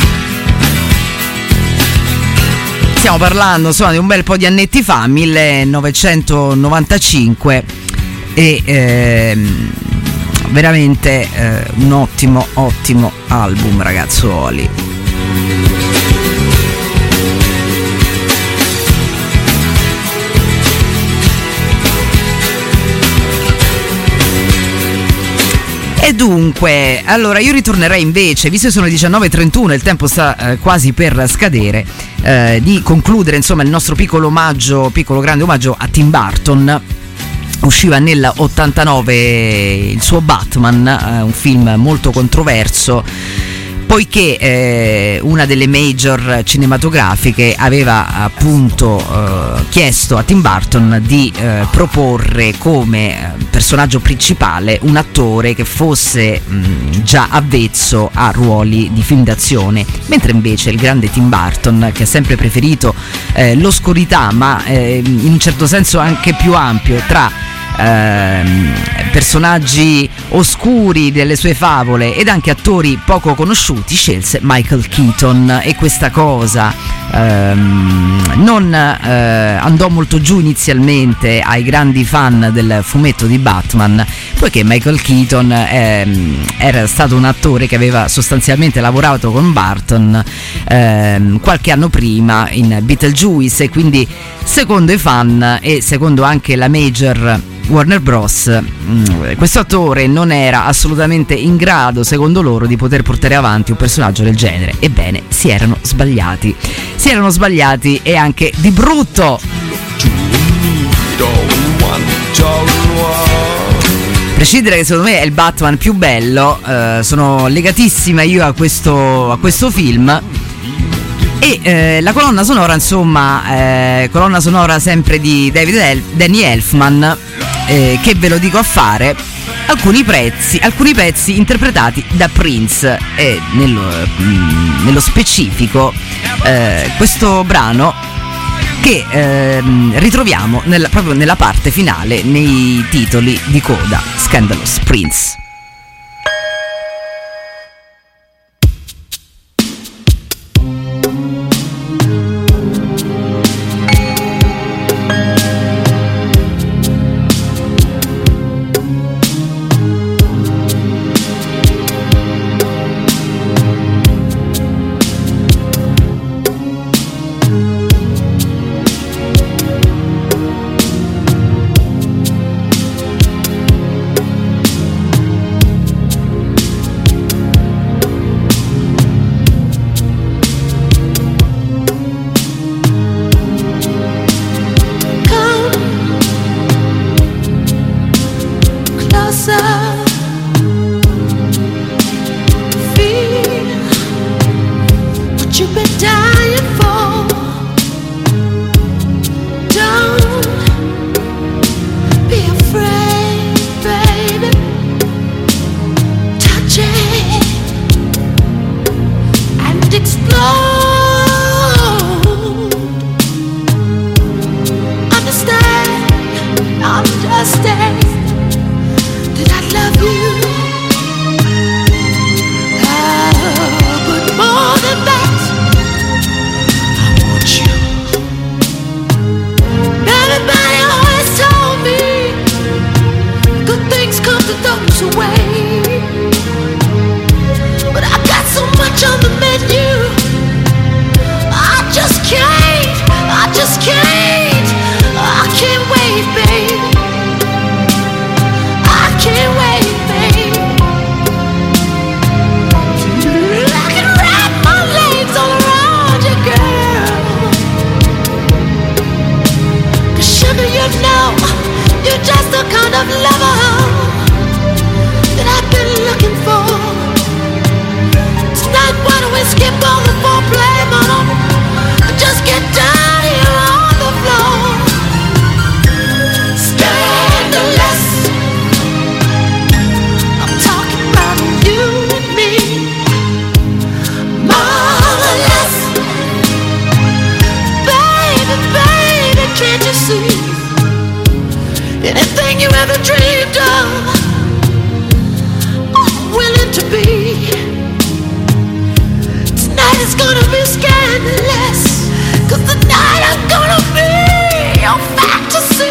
Stiamo parlando insomma di un bel po' di annetti fa, 1995, e veramente un ottimo album, ragazzuoli. E dunque, allora io ritornerei invece, visto che sono le 19:31 e il tempo sta quasi per scadere, di concludere insomma il nostro piccolo grande omaggio a Tim Burton. Usciva nel 89 il suo Batman, un film molto controverso, poiché una delle major cinematografiche aveva appunto chiesto a Tim Burton di proporre come personaggio principale un attore che fosse già avvezzo a ruoli di film d'azione, mentre invece il grande Tim Burton, che ha sempre preferito l'oscurità, ma in un certo senso anche più ampio, tra personaggi oscuri delle sue favole ed anche attori poco conosciuti, scelse Michael Keaton, e questa cosa non andò molto giù inizialmente ai grandi fan del fumetto di Batman, poiché Michael Keaton era stato un attore che aveva sostanzialmente lavorato con Burton qualche anno prima in Beetlejuice, e quindi secondo i fan e secondo anche la major Warner Bros, questo attore non era assolutamente in grado, secondo loro, di poter portare avanti un personaggio del genere. Ebbene, si erano sbagliati e anche di brutto. Prescindere che secondo me è il Batman più bello, sono legatissima io a questo film. E la colonna sonora, insomma, colonna sonora sempre di Danny Elfman, che ve lo dico a fare, alcuni pezzi interpretati da Prince, e nello specifico questo brano che ritroviamo proprio nella parte finale, nei titoli di coda, Scandalous Prince.
Anything you ever dreamed of, I'm willing to be. Tonight is gonna be scandalous, 'cause tonight I'm gonna be your fantasy.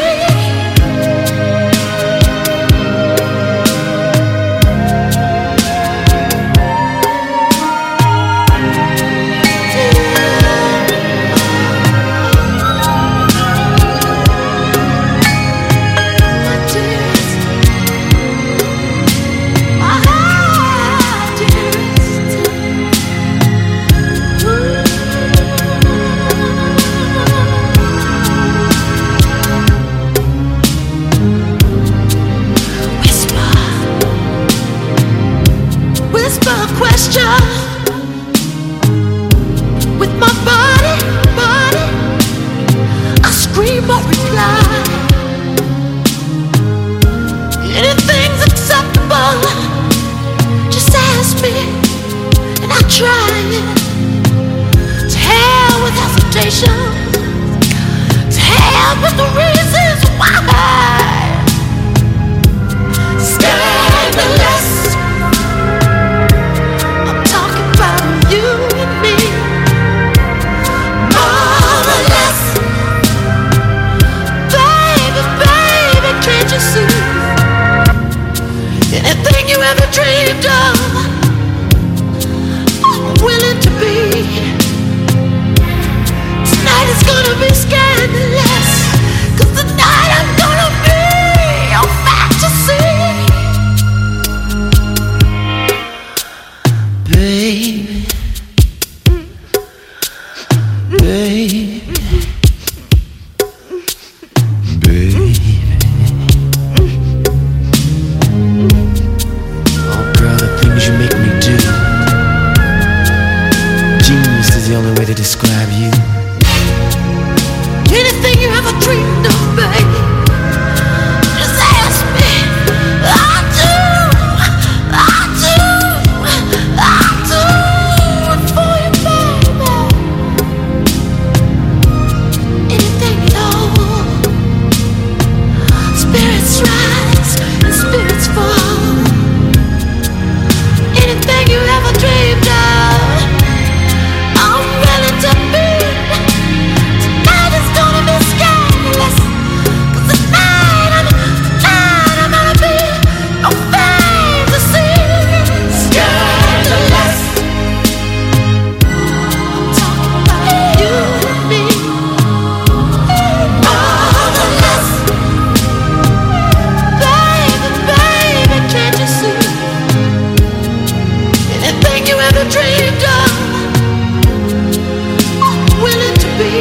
With my body, I scream or reply. Anything's acceptable, just ask me, and I'll try it. To hell with hesitation, to hell with the reasons why. Scandalous, anything you ever dreamed of, I'm willing to be. Tonight is gonna be scandalous, 'cause tonight I'm gonna be your fantasy. Baby, baby, baby. You make me do. Genius is the only way to describe you. Anything you ever dreamed of, baby, just ask me. I do it for you, baby. Anything at all. Spirits rise and spirits fall. Anything you ever dreamed of, I'm willing to be. Tonight is gonna be scandalous, 'cause tonight I'm gonna be no fantasy. Scandalous, I'm talking about you and me. Marvelous, baby, can't you see? Anything you ever dreamed of, I'm willing to be.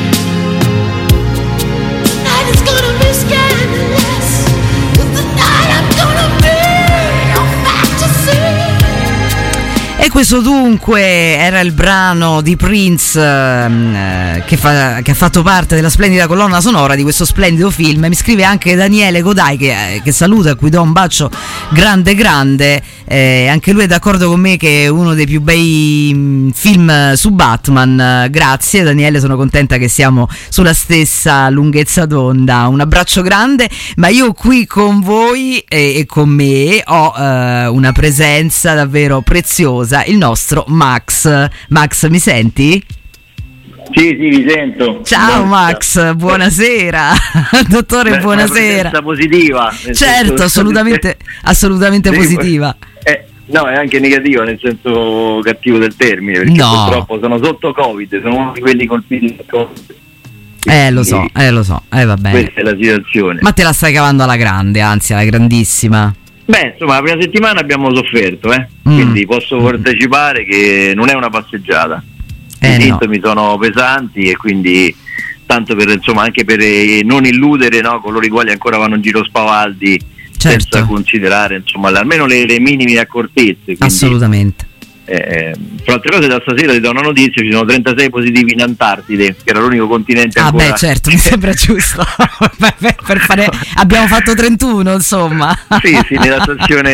Tonight is gonna be scandalous, 'cause tonight I'm gonna be your fantasy.
E questo dunque era il brano di Prince che ha fatto parte della splendida colonna sonora di questo splendido film. Mi scrive anche Daniele Godai che saluta, a cui do un bacio grande. Anche lui è d'accordo con me che è uno dei più bei film su Batman. Grazie Daniele, sono contenta che siamo sulla stessa lunghezza d'onda. Un abbraccio grande, ma io qui con voi e con me ho una presenza davvero preziosa, il nostro Max. Max, mi senti?
Sì, vi sento.
Ciao Max, buonasera. Dottore, buonasera.
Una positiva.
Certo, assolutamente positiva.
No, è anche negativa nel senso cattivo del termine, perché purtroppo sono sotto Covid, sono uno di quelli colpiti da Covid.
Lo so, vabbè.
Questa è la situazione.
Ma te la stai cavando alla grande, anzi alla grandissima.
Beh, insomma, la prima settimana abbiamo sofferto, quindi posso partecipare che non è una passeggiata. I sintomi sono pesanti e quindi tanto per anche per non illudere coloro i quali ancora vanno in giro spavaldi, senza considerare almeno le minime accortezze. Quindi,
assolutamente.
Tra altre cose, da stasera ti do una notizia: ci sono 36 positivi in Antartide, che era l'unico continente ancora.
Beh, certo, mi sembra giusto. Abbiamo fatto 31, insomma.
Sì, nella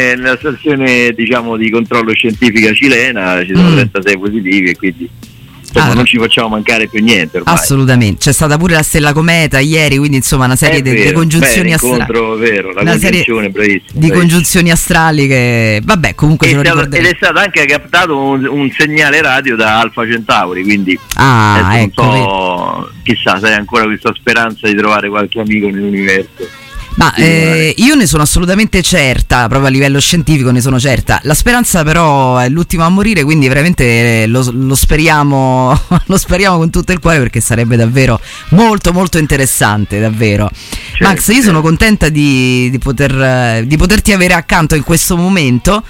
stazione diciamo di controllo scientifica cilena ci sono 36 positivi, e quindi insomma, non ci facciamo mancare più niente ormai.
Assolutamente, c'è stata pure la Stella Cometa ieri, quindi insomma una serie di congiunzioni astrali.
Vero, la congiunzione, bravissimo.
Di congiunzioni astrali che, vabbè, comunque ce lo ricorderemo.
Ed è stato anche captato un segnale radio da Alfa Centauri, quindi
ecco,
non so, chissà, sai, ancora questa speranza di trovare qualche amico nell'universo.
Ma io ne sono assolutamente certa, proprio a livello scientifico ne sono certa. La speranza però è l'ultima a morire, quindi veramente lo speriamo lo speriamo con tutto il cuore, perché sarebbe davvero molto molto interessante, davvero. Certo, Max, io sono contenta di poterti avere accanto in questo momento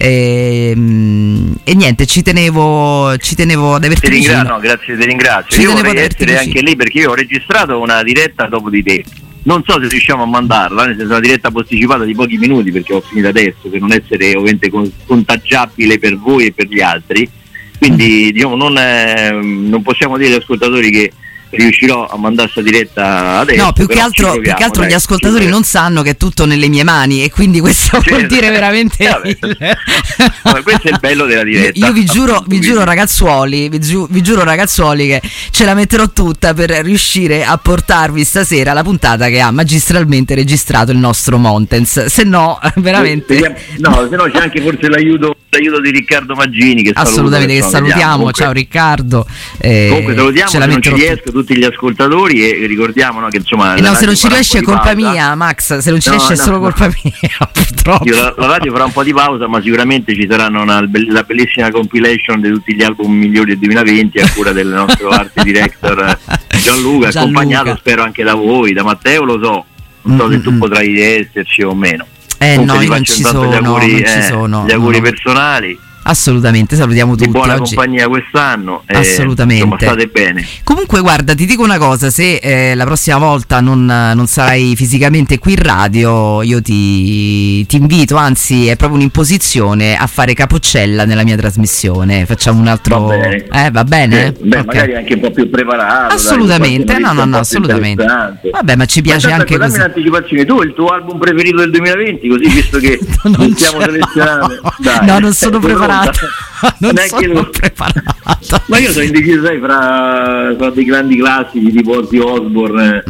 e niente, ci tenevo ad averti vicino.
No, grazie, ti ringrazio. Io vorrei essere anche lì, perché io ho registrato una diretta dopo di te. Non so se riusciamo a mandarla, nel senso, una diretta posticipata di pochi minuti, perché ho finito adesso, per non essere ovviamente contagiabile per voi e per gli altri. Quindi diciamo non possiamo dire agli ascoltatori che riuscirò a mandare sta diretta adesso.
No, più che altro gli ascoltatori non sanno che è tutto nelle mie mani, e quindi questo vuol dire veramente
questo è il bello della diretta.
Io vi giuro ragazzuoli che ce la metterò tutta per riuscire a portarvi stasera la puntata che ha magistralmente registrato il nostro Montens, se no veramente
se no c'è anche forse l'aiuto di Riccardo Maggini, che
assolutamente, che salutiamo. Comunque, ciao Riccardo,
comunque salutiamo, se non ci riesco tutti gli ascoltatori, e ricordiamo, no, che insomma
no, se non ci riesce è colpa mia, Max, se non ci riesce è solo colpa mia, purtroppo.
La radio farà un po' di pausa, ma sicuramente ci saranno la bellissima compilation di tutti gli album migliori del 2020 a cura del nostro art director Gianluca, accompagnato spero anche da voi, da Matteo, lo so, non so se tu potrai esserci o meno.
No, io non ci sono,
gli auguri personali.
Assolutamente, salutiamo tutti.
Di buona
oggi.
Compagnia quest'anno.
Assolutamente.
Insomma, state bene.
Comunque, guarda, ti dico una cosa: se la prossima volta non sarai fisicamente qui in radio, io ti invito, anzi, è proprio un'imposizione, a fare capocella nella mia trasmissione. Facciamo un altro. Va bene?
Okay. Magari anche un po' più preparato.
Assolutamente, no, assolutamente. Vabbè, ma ci piace anche così.
Dammi un'anticipazione, tu il tuo album preferito del 2020, così, visto che non siamo selezionati.
No, non sono preparato. Non sono preparato.
Ma io sono indeciso, sai, fra dei grandi classici tipo Ozzy Osbourne,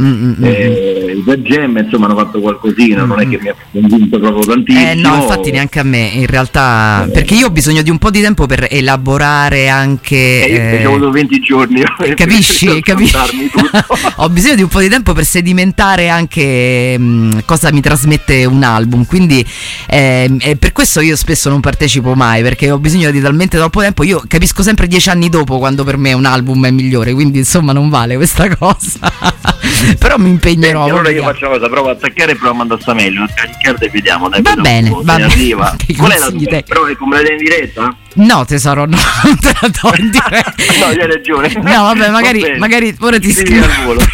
The Jam, insomma, hanno fatto qualcosina, non è che mi ha convinto proprio tantissimo.
No, infatti neanche a me, in realtà, perché io ho bisogno di un po' di tempo per elaborare anche.
Io ho avuto 20 giorni.
Capisci? Ho bisogno di un po' di tempo per sedimentare anche cosa mi trasmette un album, quindi per questo io spesso non partecipo mai, perché ho bisogno di talmente troppo tempo. Io capisco sempre 10 anni dopo quando per me un album è migliore, quindi insomma non vale questa cosa. Però mi impegnerò.
Allora io faccio una cosa, provo a attaccare e provo a mandare sta mail, e vediamo. Dai,
va bene.
Arriva. Qual è la tua? Però è come la in diretta?
No, tesoro, no, non te la do in diretta.
No, hai ragione.
No, vabbè, magari ora ti scrivo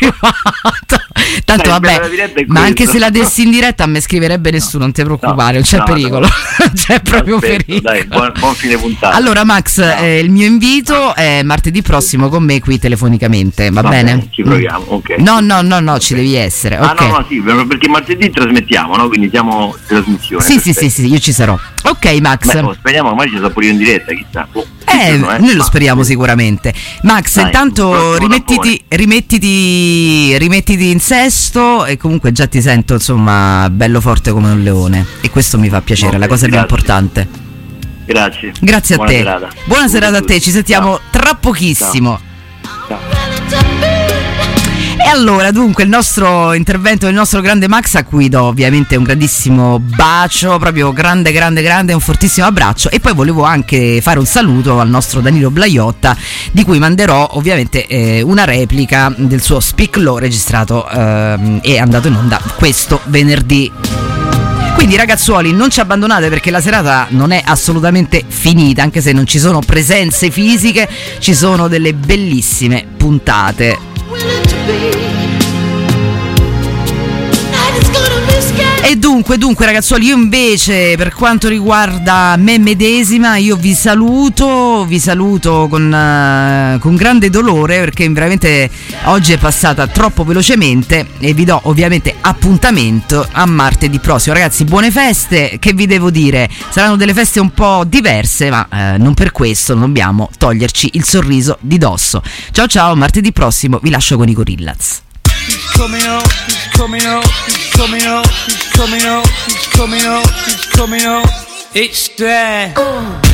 tanto vabbè, ma anche se la dessi in diretta a me scriverebbe nessuno, non ti preoccupare, non c'è pericolo. Non c'è proprio pericolo.
Dai, buon fine puntata.
Allora Max, il mio invito è martedì prossimo con me qui telefonicamente, va bene?
Ci proviamo, ok.
No, ci devi essere. Okay.
No, sì, perché martedì trasmettiamo, no? Quindi siamo in trasmissione.
Sì, io ci sarò. Ok, Max.
Speriamo, magari ci sarò pure io in diretta, chissà.
Noi lo speriamo sicuramente. Max, dai, intanto rimettiti in sesto, e comunque già ti sento, insomma, bello forte come un leone, e questo mi fa piacere, la cosa più importante.
Grazie.
Grazie a te.
Serata.
Buona serata a te, ci sentiamo tra pochissimo.
Ciao.
E allora, dunque, il nostro intervento del nostro grande Max, a cui do ovviamente un grandissimo bacio, proprio grande, un fortissimo abbraccio, e poi volevo anche fare un saluto al nostro Danilo Blaiotta, di cui manderò ovviamente una replica del suo Speak Low registrato e andato in onda questo venerdì. Quindi ragazzuoli, non ci abbandonate, perché la serata non è assolutamente finita, anche se non ci sono presenze fisiche, ci sono delle bellissime puntate.
Night is gonna be scary.
E dunque ragazzuoli, io invece per quanto riguarda me medesima, io vi saluto con grande dolore, perché veramente oggi è passata troppo velocemente, e vi do ovviamente appuntamento a martedì prossimo. Ragazzi, buone feste, che vi devo dire, saranno delle feste un po' diverse, ma non per questo non dobbiamo toglierci il sorriso di dosso. Ciao ciao, martedì prossimo vi lascio con i Gorillaz.
Coming up, he's coming up, he's coming up, he's coming up, he's coming up, he's coming up. It's there.